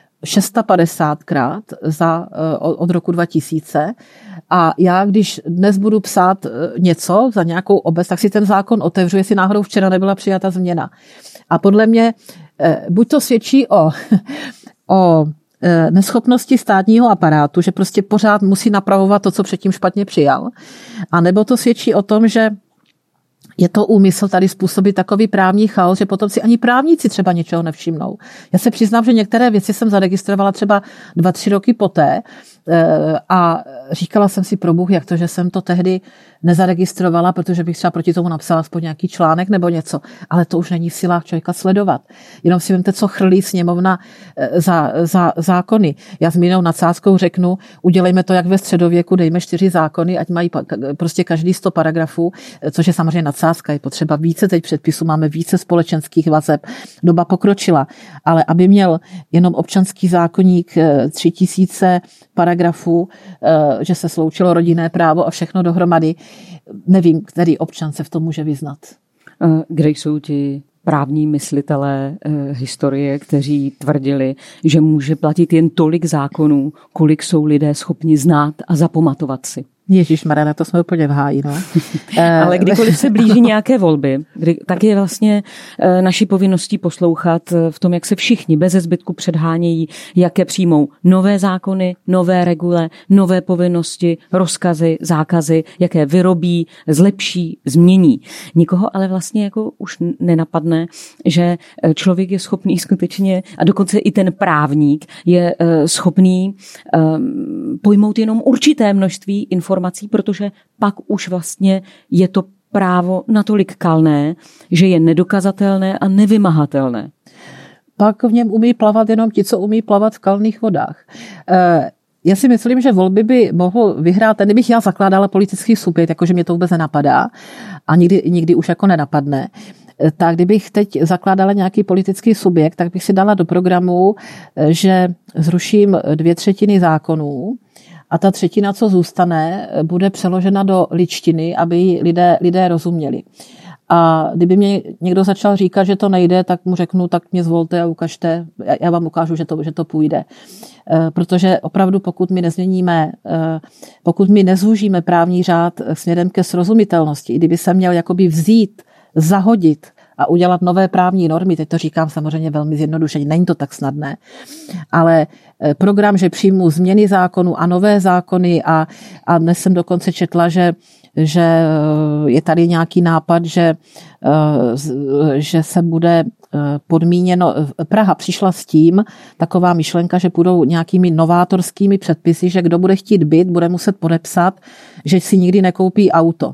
šestapadesátkrát za, od roku dva tisíce a já, když dnes budu psát něco za nějakou obec, tak si ten zákon otevřu, jestli náhodou včera nebyla přijata změna. A podle mě buď to svědčí o, o neschopnosti státního aparátu, že prostě pořád musí napravovat to, co předtím špatně přijal, a nebo to svědčí o tom, že je to úmysl tady způsobit takový právní chaos, že potom si ani právníci třeba něčeho nevšimnou. Já se přiznám, že některé věci jsem zaregistrovala třeba dva, tři roky poté a říkala jsem si, pro Bůh, jak to, že jsem to tehdy nezaregistrovala, protože bych třeba proti tomu napsala aspoň nějaký článek nebo něco, ale to už není v silách člověka sledovat. Jenom si vemte, co chrlí sněmovna za, za zákony. Já s Mínou Nadsázkou řeknu, udělejme to jak ve středověku, dejme čtyři zákony, ať mají prostě každý sto paragrafů, což je samozřejmě nadsázka, je potřeba více teď předpisů, máme více společenských vazeb, doba pokročila, ale aby měl jenom občanský zákoník tři tisíce paragrafů, že se sloučilo rodinné právo a všechno dohromady, nevím, který občan se v tom může vyznat. Kde jsou ti právní myslitelé eh, historie, kteří tvrdili, že může platit jen tolik zákonů, kolik jsou lidé schopni znát a zapamatovat si? Ježišmarja, to jsme úplně v háji, no. Ale kdykoliv se blíží nějaké volby, kdy, tak je vlastně naší povinností poslouchat v tom, jak se všichni beze zbytku předhánějí, jaké přijmou nové zákony, nové regule, nové povinnosti, rozkazy, zákazy, jaké vyrobí, zlepší, změní. Nikoho ale vlastně jako už nenapadne, že člověk je schopný skutečně, a dokonce i ten právník je schopný pojmout jenom určité množství informací, protože pak už vlastně je to právo natolik kalné, že je nedokazatelné a nevymahatelné. Pak v něm umí plavat jenom ti, co umí plavat v kalných vodách. Já si myslím, že volby by mohl vyhrát, ten kdybych já zakládala politický subjekt, jakože mě to vůbec nenapadá a nikdy, nikdy už jako nenapadne, tak kdybych teď zakládala nějaký politický subjekt, tak bych si dala do programu, že zruším dvě třetiny zákonů a ta třetina, co zůstane, bude přeložena do ličtiny, aby ji lidé, lidé rozuměli. A kdyby mě někdo začal říkat, že to nejde, tak mu řeknu, tak mě zvolte a ukažte, já vám ukážu, že to, že to půjde. Protože opravdu pokud my nezměníme, pokud my nezúžíme právní řád směrem ke srozumitelnosti, i kdyby se měl jakoby vzít, zahodit a udělat nové právní normy, teď to říkám samozřejmě velmi zjednodušeně, není to tak snadné, ale program, že přijmu změny zákonů a nové zákony a, a dnes jsem dokonce četla, že že je tady nějaký nápad, že, že se bude podmíněno. Praha přišla s tím, taková myšlenka, že budou nějakými novátorskými předpisy, že kdo bude chtít byt, bude muset podepsat, že si nikdy nekoupí auto.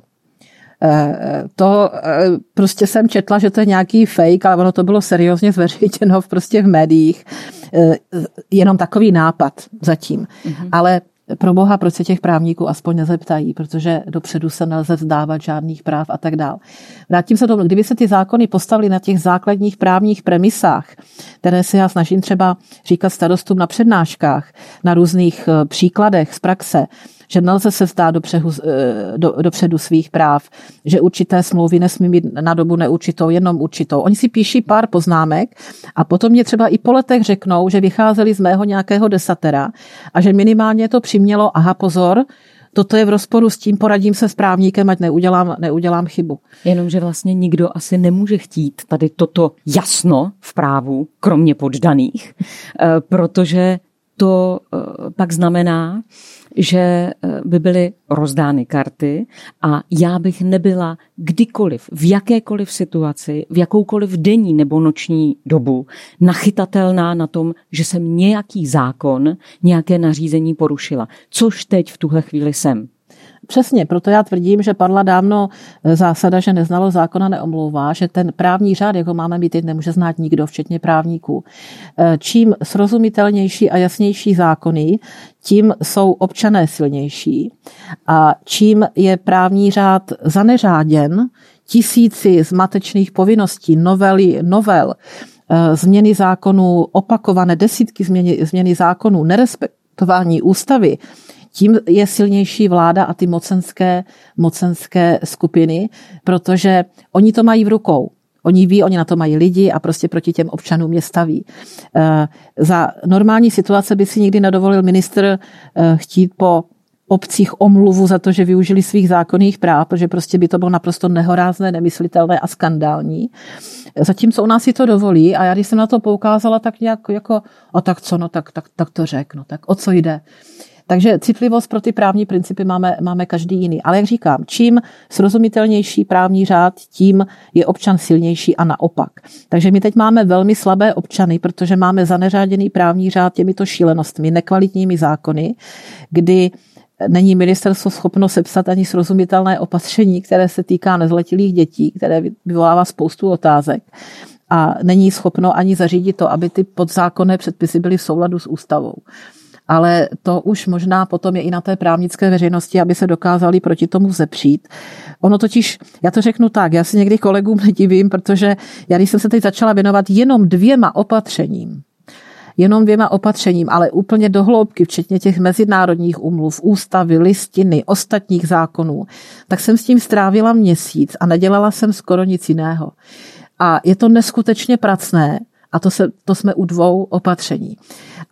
To prostě jsem četla, že to je nějaký fake, ale ono to bylo seriózně zveřejněno prostě v médiích. Jenom takový nápad zatím. Mm-hmm. Ale pro boha, proč se těch právníků aspoň nezeptají, protože dopředu se nelze vzdávat žádných práv a tak dál. Vrátím se tomu, kdyby se ty zákony postavily na těch základních právních premisách, které si já snažím třeba říkat starostům na přednáškách, na různých příkladech z praxe, že nelze se vzdát dopředu, do, dopředu svých práv, že určité smlouvy nesmí mít na dobu neurčitou, jenom určitou. Oni si píší pár poznámek a potom mě třeba i po letech řeknou, že vycházeli z mého nějakého desatera a že minimálně to přimělo, aha pozor, toto je v rozporu s tím, poradím se s právníkem, ať neudělám, neudělám chybu. Jenomže vlastně nikdo asi nemůže chtít tady toto jasno v právu, kromě poddaných, protože to pak znamená, že by byly rozdány karty a já bych nebyla kdykoliv, v jakékoliv situaci, v jakoukoliv denní nebo noční dobu nachytatelná na tom, že jsem nějaký zákon, nějaké nařízení porušila. Což teď v tuhle chvíli jsem. Přesně, proto já tvrdím, že padla dávno zásada, že neznalo zákona neomlouvá, že ten právní řád, jako máme mít teď, nemůže znát nikdo, včetně právníků. Čím srozumitelnější a jasnější zákony, tím jsou občané silnější. A čím je právní řád zaneřáděn tisíci zmatečných povinností, novely, novel, změny zákonů, opakované desítky změny, změny zákonů, nerespektování ústavy, tím je silnější vláda a ty mocenské, mocenské skupiny, protože oni to mají v rukou. Oni ví, oni na to mají lidi a prostě proti těm občanům je staví. Za normální situace by si nikdy nedovolil ministr chtít po obcích omluvu za to, že využili svých zákonných práv, protože prostě by to bylo naprosto nehorázné, nemyslitelné a skandální. Zatímco u nás si to dovolí a já když jsem na to poukázala, tak nějak jako, a tak co, no tak, tak, tak to řeknu, tak o co jde? Takže citlivost pro ty právní principy máme, máme každý jiný. Ale jak říkám, čím srozumitelnější právní řád, tím je občan silnější a naopak. Takže my teď máme velmi slabé občany, protože máme zaneřáděný právní řád těmito šílenostmi, nekvalitními zákony, kdy není ministerstvo schopno sepsat ani srozumitelné opatření, které se týká nezletilých dětí, které vyvolává spoustu otázek. A není schopno ani zařídit to, aby ty podzákonné předpisy byly v souladu s ústavou. Ale to už možná potom je i na té právnické veřejnosti, aby se dokázali proti tomu vzepřít. Ono totiž, já to řeknu tak, já si někdy kolegům nedivím, protože já když jsem se teď začala věnovat jenom dvěma opatřením, jenom dvěma opatřením, ale úplně do hloubky, včetně těch mezinárodních úmluv, ústavy, listiny, ostatních zákonů, tak jsem s tím strávila měsíc a nedělala jsem skoro nic jiného. A je to neskutečně pracné, a to, se, to jsme u dvou opatření.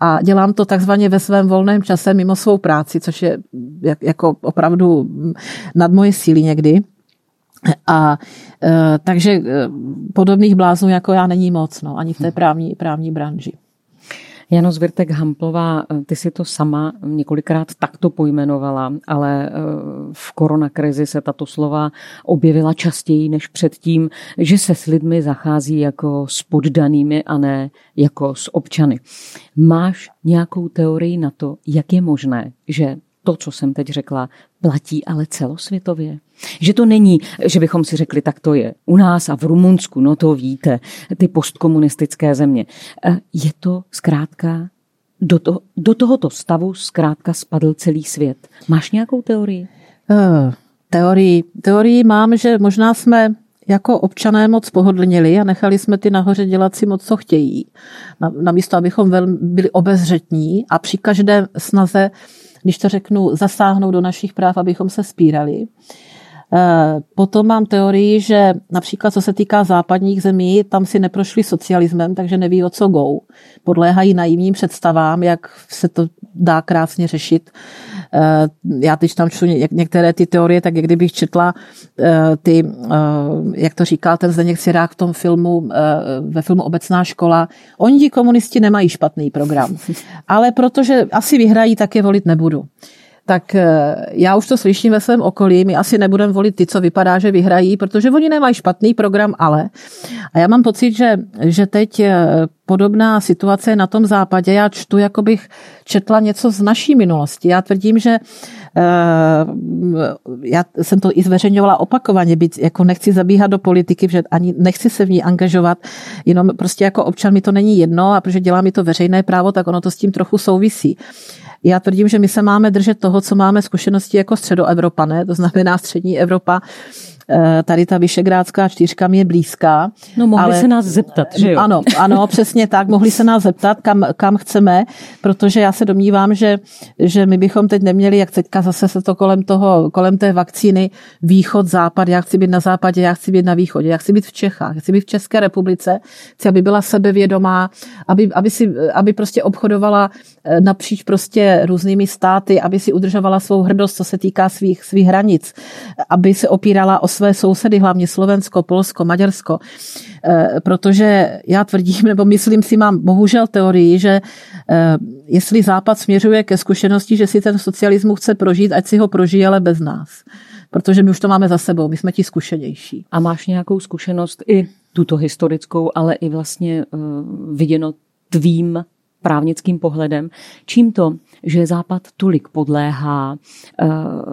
a dělám to takzvaně ve svém volném čase mimo svou práci, což je jako opravdu nad moje síly někdy. A e, takže e, podobných bláznů jako já není moc, no, ani v té právní, právní branži. Jano Zwirtek-Hamplová, ty si to sama několikrát takto pojmenovala, ale v koronakrizi se tato slova objevila častěji než předtím, že se s lidmi zachází jako s poddanými a ne jako s občany. Máš nějakou teorii na to, jak je možné, že to, co jsem teď řekla, platí ale celosvětově? Že to není, že bychom si řekli, tak to je u nás a v Rumunsku, no to víte, ty postkomunistické země. Je to zkrátka, do, to, do tohoto stavu zkrátka spadl celý svět. Máš nějakou teorii? Uh, teorii, teorii mám, že možná jsme jako občané moc pohodlnili a nechali jsme ty nahoře dělat si moc, co chtějí. Namísto, abychom velmi byli obezřetní a při každé snaze, když to řeknu, zasáhnout do našich práv, abychom se spírali. Potom mám teorii, že například co se týká západních zemí, tam si neprošli socialismem, takže neví, o co jdou. Podléhají naivním představám, jak se to dá krásně řešit. Já teď tam čtu některé ty teorie, tak jak kdybych četla ty, jak to říkal ten Zdeněk Sirák v tom filmu, ve filmu Obecná škola. Oni ti komunisti nemají špatný program, ale protože asi vyhrají, tak je volit nebudu. Tak já už to slyším ve svém okolí, my asi nebudeme volit ty, co vypadá, že vyhrají, protože oni nemají špatný program, ale. A já mám pocit, že, že teď podobná situace je na tom západě. Já čtu, jako bych četla něco z naší minulosti. Já tvrdím, že já jsem to i zveřejňovala opakovaně, byť jako nechci zabíhat do politiky, že ani nechci se v ní angažovat, jenom prostě jako občan mi to není jedno a protože dělá mi to veřejné právo, tak ono to s tím trochu souvisí. Já tvrdím, že my se máme držet toho, co máme zkušenosti jako středoevropané, to znamená střední Evropa. Tady ta Visegrádská čtyřka mi je blízká. No mohli ale, se nás zeptat, že jo? Ano, ano, přesně tak, mohli se nás zeptat, kam, kam chceme, protože já se domnívám, že, že my bychom teď neměli, jak teďka zase se to kolem toho, kolem té vakcíny, východ, západ, já chci být na západě, já chci být na východě, já chci být v Čechách, já chci být v České republice, chci, aby byla sebevědomá, aby, aby, si, aby prostě obchodovala napříč prostě různými státy, aby si udržovala svou hrdost, co se týká svých, svých hranic, aby se opírala o své sousedy, hlavně Slovensko, Polsko, Maďarsko. Protože já tvrdím, nebo myslím si, mám bohužel teorii, že jestli Západ směřuje ke zkušenosti, že si ten socialismus chce prožít, ať si ho prožije, ale bez nás. Protože my už to máme za sebou, my jsme ti zkušenější. A máš nějakou zkušenost i tuto historickou, ale i vlastně uh, viděno tvým právnickým pohledem, čím to, že Západ tolik podléhá uh,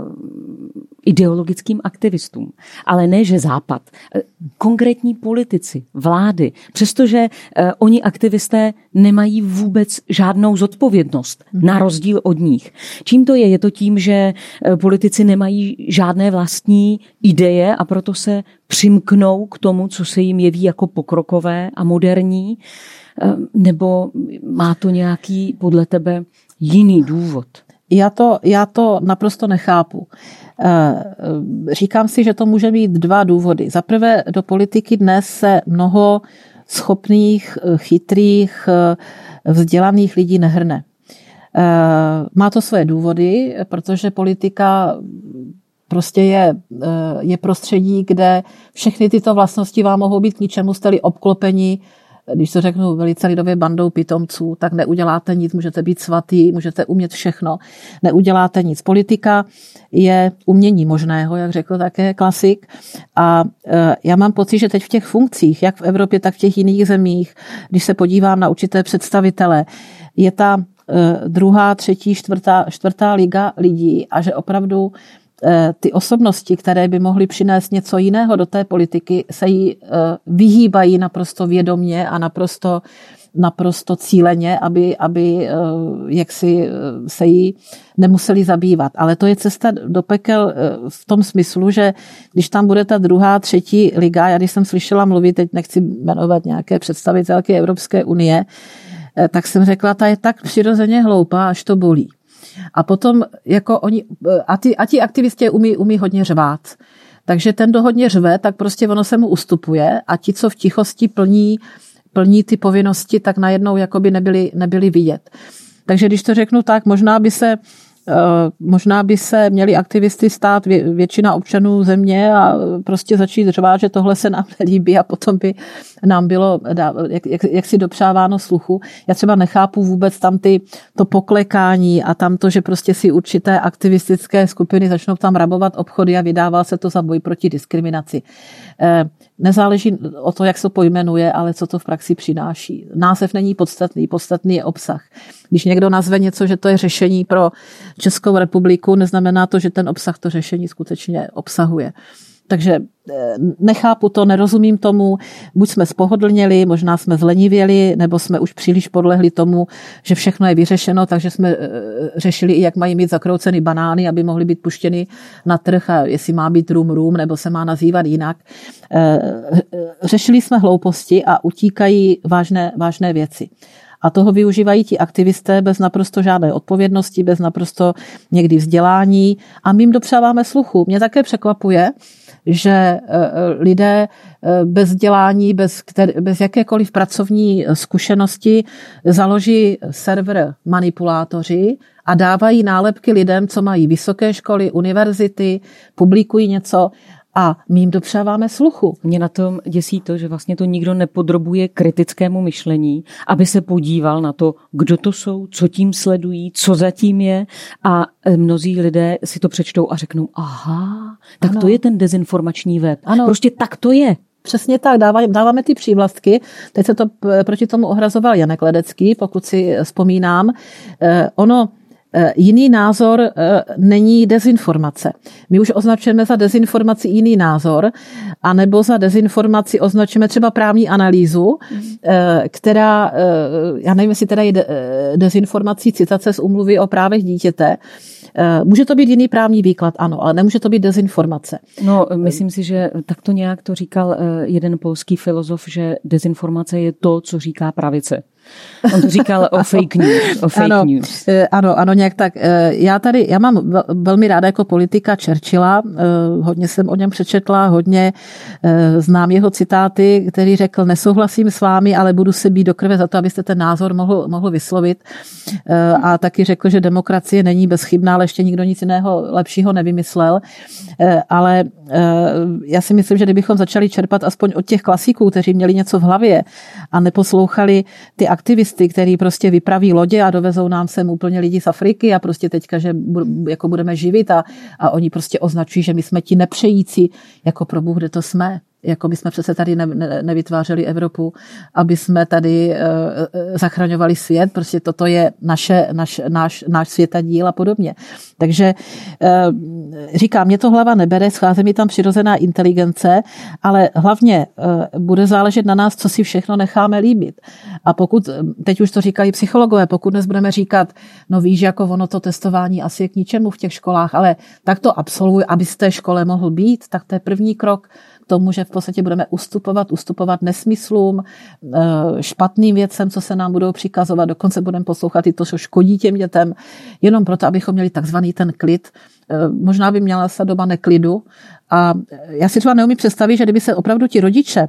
ideologickým aktivistům. Ale ne, že Západ. Konkrétní politici, vlády, přestože uh, oni aktivisté nemají vůbec žádnou zodpovědnost, hmm. na rozdíl od nich. Čím to je? Je to tím, že uh, politici nemají žádné vlastní ideje a proto se přimknou k tomu, co se jim jeví jako pokrokové a moderní? Nebo má to nějaký podle tebe jiný důvod? Já to, já to naprosto nechápu. Říkám si, že to může mít dva důvody. Za prvé, do politiky dnes se mnoho schopných, chytrých, vzdělaných lidí nehrne. Má to své důvody, protože politika prostě je, je prostředí, kde všechny tyto vlastnosti vám mohou být k ničemu, jste-li obklopeni, když to řeknu velice lidově, bandou pitomců, tak neuděláte nic, můžete být svatý, můžete umět všechno, neuděláte nic. Politika je umění možného, jak řekl také klasik. A já mám pocit, že teď v těch funkcích, jak v Evropě, tak v těch jiných zemích, když se podívám na určité představitele, je ta druhá, třetí, čtvrtá, čtvrtá liga lidí a že opravdu ty osobnosti, které by mohly přinést něco jiného do té politiky, se jí vyhýbají naprosto vědomně a naprosto, naprosto cíleně, aby, aby jaksi se jí nemuseli zabývat. Ale to je cesta do pekel v tom smyslu, že když tam bude ta druhá, třetí liga, já když jsem slyšela mluvit, teď nechci jmenovat nějaké představitelky Evropské unie, tak jsem řekla, ta je tak přirozeně hloupá, až to bolí. A potom jako oni, a, ty, a ti aktivisté umí, umí hodně řvát. Takže ten, kdo hodně řve, tak prostě ono se mu ustupuje a ti, co v tichosti plní, plní ty povinnosti, tak najednou jakoby nebyly, nebyly vidět. Takže když to řeknu tak, možná by se Možná by se měli aktivisty stát vě, většina občanů země a prostě začít řvát, že tohle se nám nelíbí a potom by nám bylo jak, jak, jak si dopřáváno sluchu. Já třeba nechápu vůbec tam ty, to poklekání a tam to, že prostě si určité aktivistické skupiny začnou tam rabovat obchody a vydává se to za boj proti diskriminaci. Nezáleží o to, jak se to pojmenuje, ale co to v praxi přináší. Název není podstatný, podstatný je obsah. Když někdo nazve něco, že to je řešení pro Českou republiku, neznamená to, že ten obsah to řešení skutečně obsahuje. Takže nechápu to, nerozumím tomu, buď jsme spohodlněli, možná jsme zlenivěli, nebo jsme už příliš podlehli tomu, že všechno je vyřešeno, takže jsme řešili i jak mají mít zakrouceny banány, aby mohly být puštěny na trh a jestli má být rum rum, nebo se má nazývat jinak. Řešili jsme hlouposti a utíkají vážné, vážné věci. A toho využívají ti aktivisté bez naprosto žádné odpovědnosti, bez naprosto někdy vzdělání a my jim dopřáváme sluchu. Mě také překvapuje, že lidé bez vzdělání, bez, bez jakékoliv pracovní zkušenosti založí server manipulátoři a dávají nálepky lidem, co mají vysoké školy, univerzity, publikují něco a my jim dopřáváme sluchu. Mě na tom děsí to, že vlastně to nikdo nepodrobuje kritickému myšlení, aby se podíval na to, kdo to jsou, co tím sledují, co zatím je a mnozí lidé si to přečtou a řeknou, aha, tak ano. To je ten dezinformační web. Ano. Prostě tak to je. Přesně tak, dáváme ty přívlastky. Teď se to proti tomu ohrazoval Janek Ledecký, pokud si vzpomínám. Ono Jiný názor není dezinformace. My už označujeme za dezinformaci jiný názor, anebo za dezinformaci označujeme třeba právní analýzu, která, já nevím, jestli teda je dezinformací citace z úmluvy o právech dítěte. Může to být jiný právní výklad, ano, ale nemůže to být dezinformace. No, myslím si, že takto nějak to říkal jeden polský filozof, že dezinformace je to, co říká pravice. On to říkal o fake news. O fake ano, news. ano, ano, nějak tak. Já tady, já mám velmi ráda jako politika Churchilla, hodně jsem o něm přečetla, hodně znám jeho citáty, který řekl, nesouhlasím s vámi, ale budu se být do krve za to, abyste ten názor mohl, mohl vyslovit. A taky řekl, že demokracie není bezchybná, ale ještě nikdo nic jiného lepšího nevymyslel. Ale já si myslím, že kdybychom začali čerpat aspoň od těch klasiků, kteří měli něco v hlavě a neposlouchali ty aktivisty, který prostě vypraví lodě a dovezou nám sem úplně lidi z Afriky a prostě teďka, že jako budeme živit a, a oni prostě označují, že my jsme ti nepřející, jako pro Bůh, kde to jsme. Jako my jsme přece tady ne, ne, nevytvářeli Evropu, aby jsme tady uh, zachraňovali svět, prostě toto je naše, naš, náš, náš světadíl a podobně. Takže uh, říkám, mě to hlava nebere, schází mi tam přirozená inteligence, ale hlavně uh, bude záležet na nás, co si všechno necháme líbit. A pokud, teď už to říkají psychologové, pokud dnes budeme říkat, no víš, jako ono to testování asi je k ničemu v těch školách, ale tak to absolvuj, aby z té škole mohl být, tak to je první krok k tomu, že v podstatě budeme ustupovat, ustupovat nesmyslům, špatným věcem, co se nám budou přikazovat, dokonce budeme poslouchat i to, co škodí těm dětem, jenom proto, abychom měli takzvaný ten klid. Možná by měla se doba neklidu. A já si třeba neumím představit, že kdyby se opravdu ti rodiče,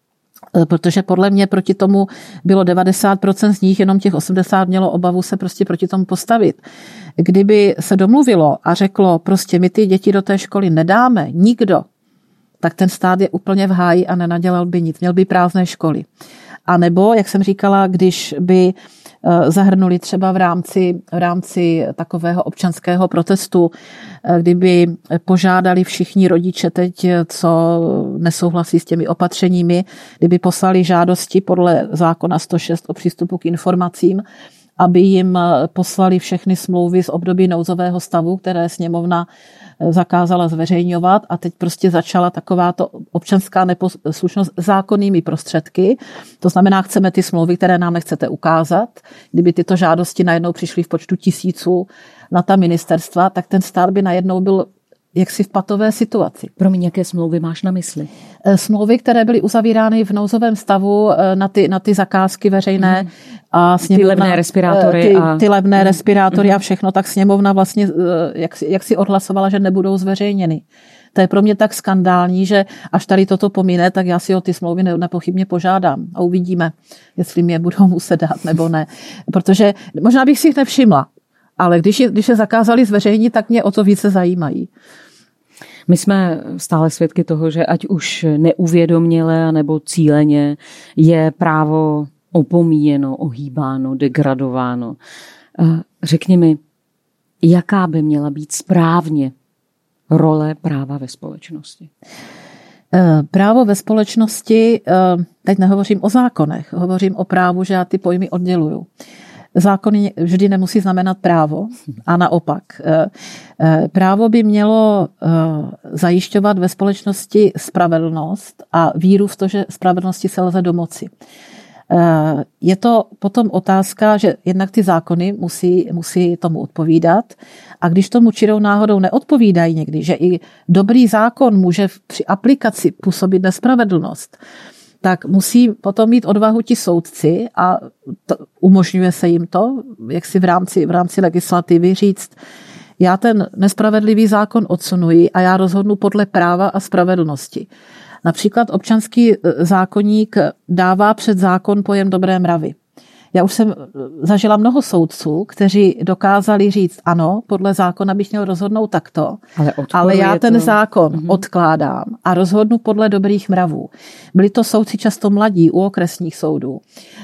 protože podle mě proti tomu bylo devadesát procent z nich, jenom těch osmdesát mělo obavu se prostě proti tomu postavit. Kdyby se domluvilo a řeklo, prostě my ty děti do té školy nedáme, nikdo, tak ten stát je úplně v háji a nenadělal by nic. Měl by prázdné školy. A nebo, jak jsem říkala, když by zahrnuli třeba v rámci, v rámci takového občanského protestu, kdyby požádali všichni rodiče teď, co nesouhlasí s těmi opatřeními, kdyby poslali žádosti podle zákona sto šest o přístupu k informacím, aby jim poslali všechny smlouvy z období nouzového stavu, které sněmovna zakázala zveřejňovat a teď prostě začala takováto občanská neposlušnost zákonnými prostředky. To znamená, chceme ty smlouvy, které nám nechcete ukázat. Kdyby tyto žádosti najednou přišly v počtu tisíců na ta ministerstva, tak ten stát by najednou byl jaksi v patové situaci. Promiň, jaké smlouvy máš na mysli? Smlouvy, které byly uzavírány v nouzovém stavu na ty, na ty zakázky veřejné mm. a sněmovna, ty levné respirátory, ty, a... ty levné respirátory mm. a všechno, tak sněmovna vlastně jak, jak si odhlasovala, že nebudou zveřejněny. To je pro mě tak skandální, že až tady toto pomine, tak já si o ty smlouvy nepochybně požádám a uvidíme, jestli mě budou muset dát nebo ne. Protože možná bych si jich nevšimla, ale když je, když je zakázali zveřejnit, tak mě o to více zajímají. My jsme stále svědky toho, že ať už neuvědoměle nebo cíleně je právo opomíjeno, ohýbáno, degradováno. Řekni mi, jaká by měla být správně role práva ve společnosti? Právo ve společnosti, teď nehovořím o zákonech, hovořím o právu, že já ty pojmy odděluju. Zákony vždy nemusí znamenat právo a naopak. Právo by mělo zajišťovat ve společnosti spravedlnost a víru v to, že spravedlnosti se lze domoci. Je to potom otázka, že jednak ty zákony musí, musí tomu odpovídat a když tomu čirou náhodou neodpovídají někdy, že i dobrý zákon může při aplikaci působit nespravedlnost, tak musí potom mít odvahu ti soudci a to, umožňuje se jim to, jak si v rámci, v rámci legislativy říct, já ten nespravedlivý zákon odsunuji a já rozhodnu podle práva a spravedlnosti. Například občanský zákoník dává před zákon pojem dobré mravy. Já už jsem zažila mnoho soudců, kteří dokázali říct, ano, podle zákona bych měl rozhodnout takto, ale, ale já ten to... zákon uhum. odkládám a rozhodnu podle dobrých mravů. Byli to soudci často mladí u okresních soudů.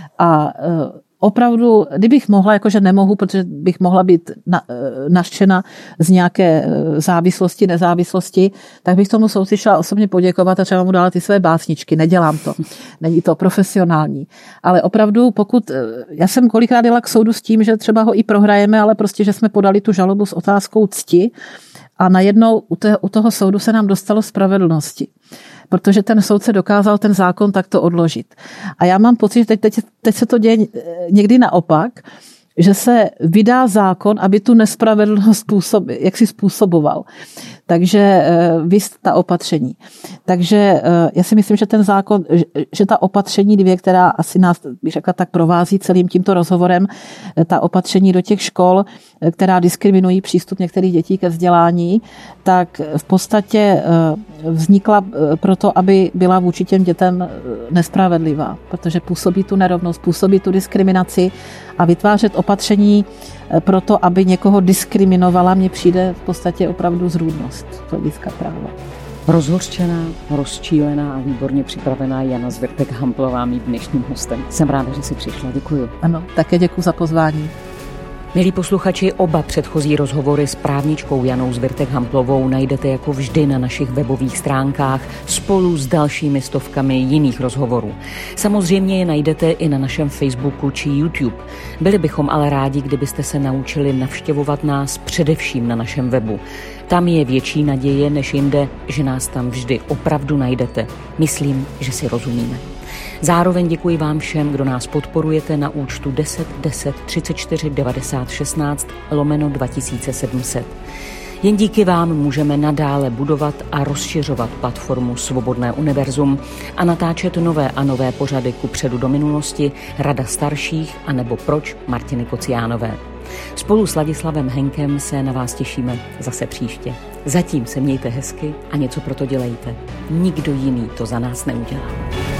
A opravdu, kdybych mohla, jakože nemohu, protože bych mohla být na, nařčena z nějaké závislosti, nezávislosti, tak bych tomu soudci šla osobně poděkovat a třeba mu dala ty své básničky. Nedělám to. Není to profesionální. Ale opravdu, pokud, já jsem kolikrát jela k soudu s tím, že třeba ho i prohrajeme, ale prostě, že jsme podali tu žalobu s otázkou cti a najednou u, té, u toho soudu se nám dostalo spravedlnosti. Protože ten soudce dokázal ten zákon takto odložit. A já mám pocit, že teď, teď, teď se to děje někdy naopak, že se vydá zákon, aby tu nespravedlnost způsob, jak si způsoboval. Takže vys ta opatření. Takže já si myslím, že ten zákon, že ta opatření dvě, která asi nás, bych řekla, tak provází celým tímto rozhovorem, ta opatření do těch škol, která diskriminují přístup některých dětí ke vzdělání, tak v podstatě vznikla proto, aby byla vůči těm dětem nespravedlivá, protože působí tu nerovnost, působí tu diskriminaci a vytvářet opatření proto, aby někoho diskriminovala, mně přijde v podstatě opravdu zrůdnost hlediska práva. Rozhořčená, rozčílená a výborně připravená Jana Zwirtek-Hamplová mým dnešním hostem. Jsem ráda, že jsi přišla. Děkuji. Ano, také děkuji za pozvání. Milí posluchači, oba předchozí rozhovory s právničkou Janou Zwirtek-Hamplovou najdete jako vždy na našich webových stránkách spolu s dalšími stovkami jiných rozhovorů. Samozřejmě je najdete i na našem Facebooku či YouTube. Byli bychom ale rádi, kdybyste se naučili navštěvovat nás především na našem webu. Tam je větší naděje než jinde, že nás tam vždy opravdu najdete. Myslím, že si rozumíme. Zároveň děkuji vám všem, kdo nás podporujete na účtu deset deset třicet čtyři devadesát šestnáct lomeno dva tisíce sedm set. Jen díky vám můžeme nadále budovat a rozšiřovat platformu Svobodné univerzum a natáčet nové a nové pořady kupředu do minulosti, Rada starších a nebo Proč Martiny Kociánové. Spolu s Ladislavem Henkem se na vás těšíme zase příště. Zatím se mějte hezky a něco pro to dělejte. Nikdo jiný to za nás neudělá.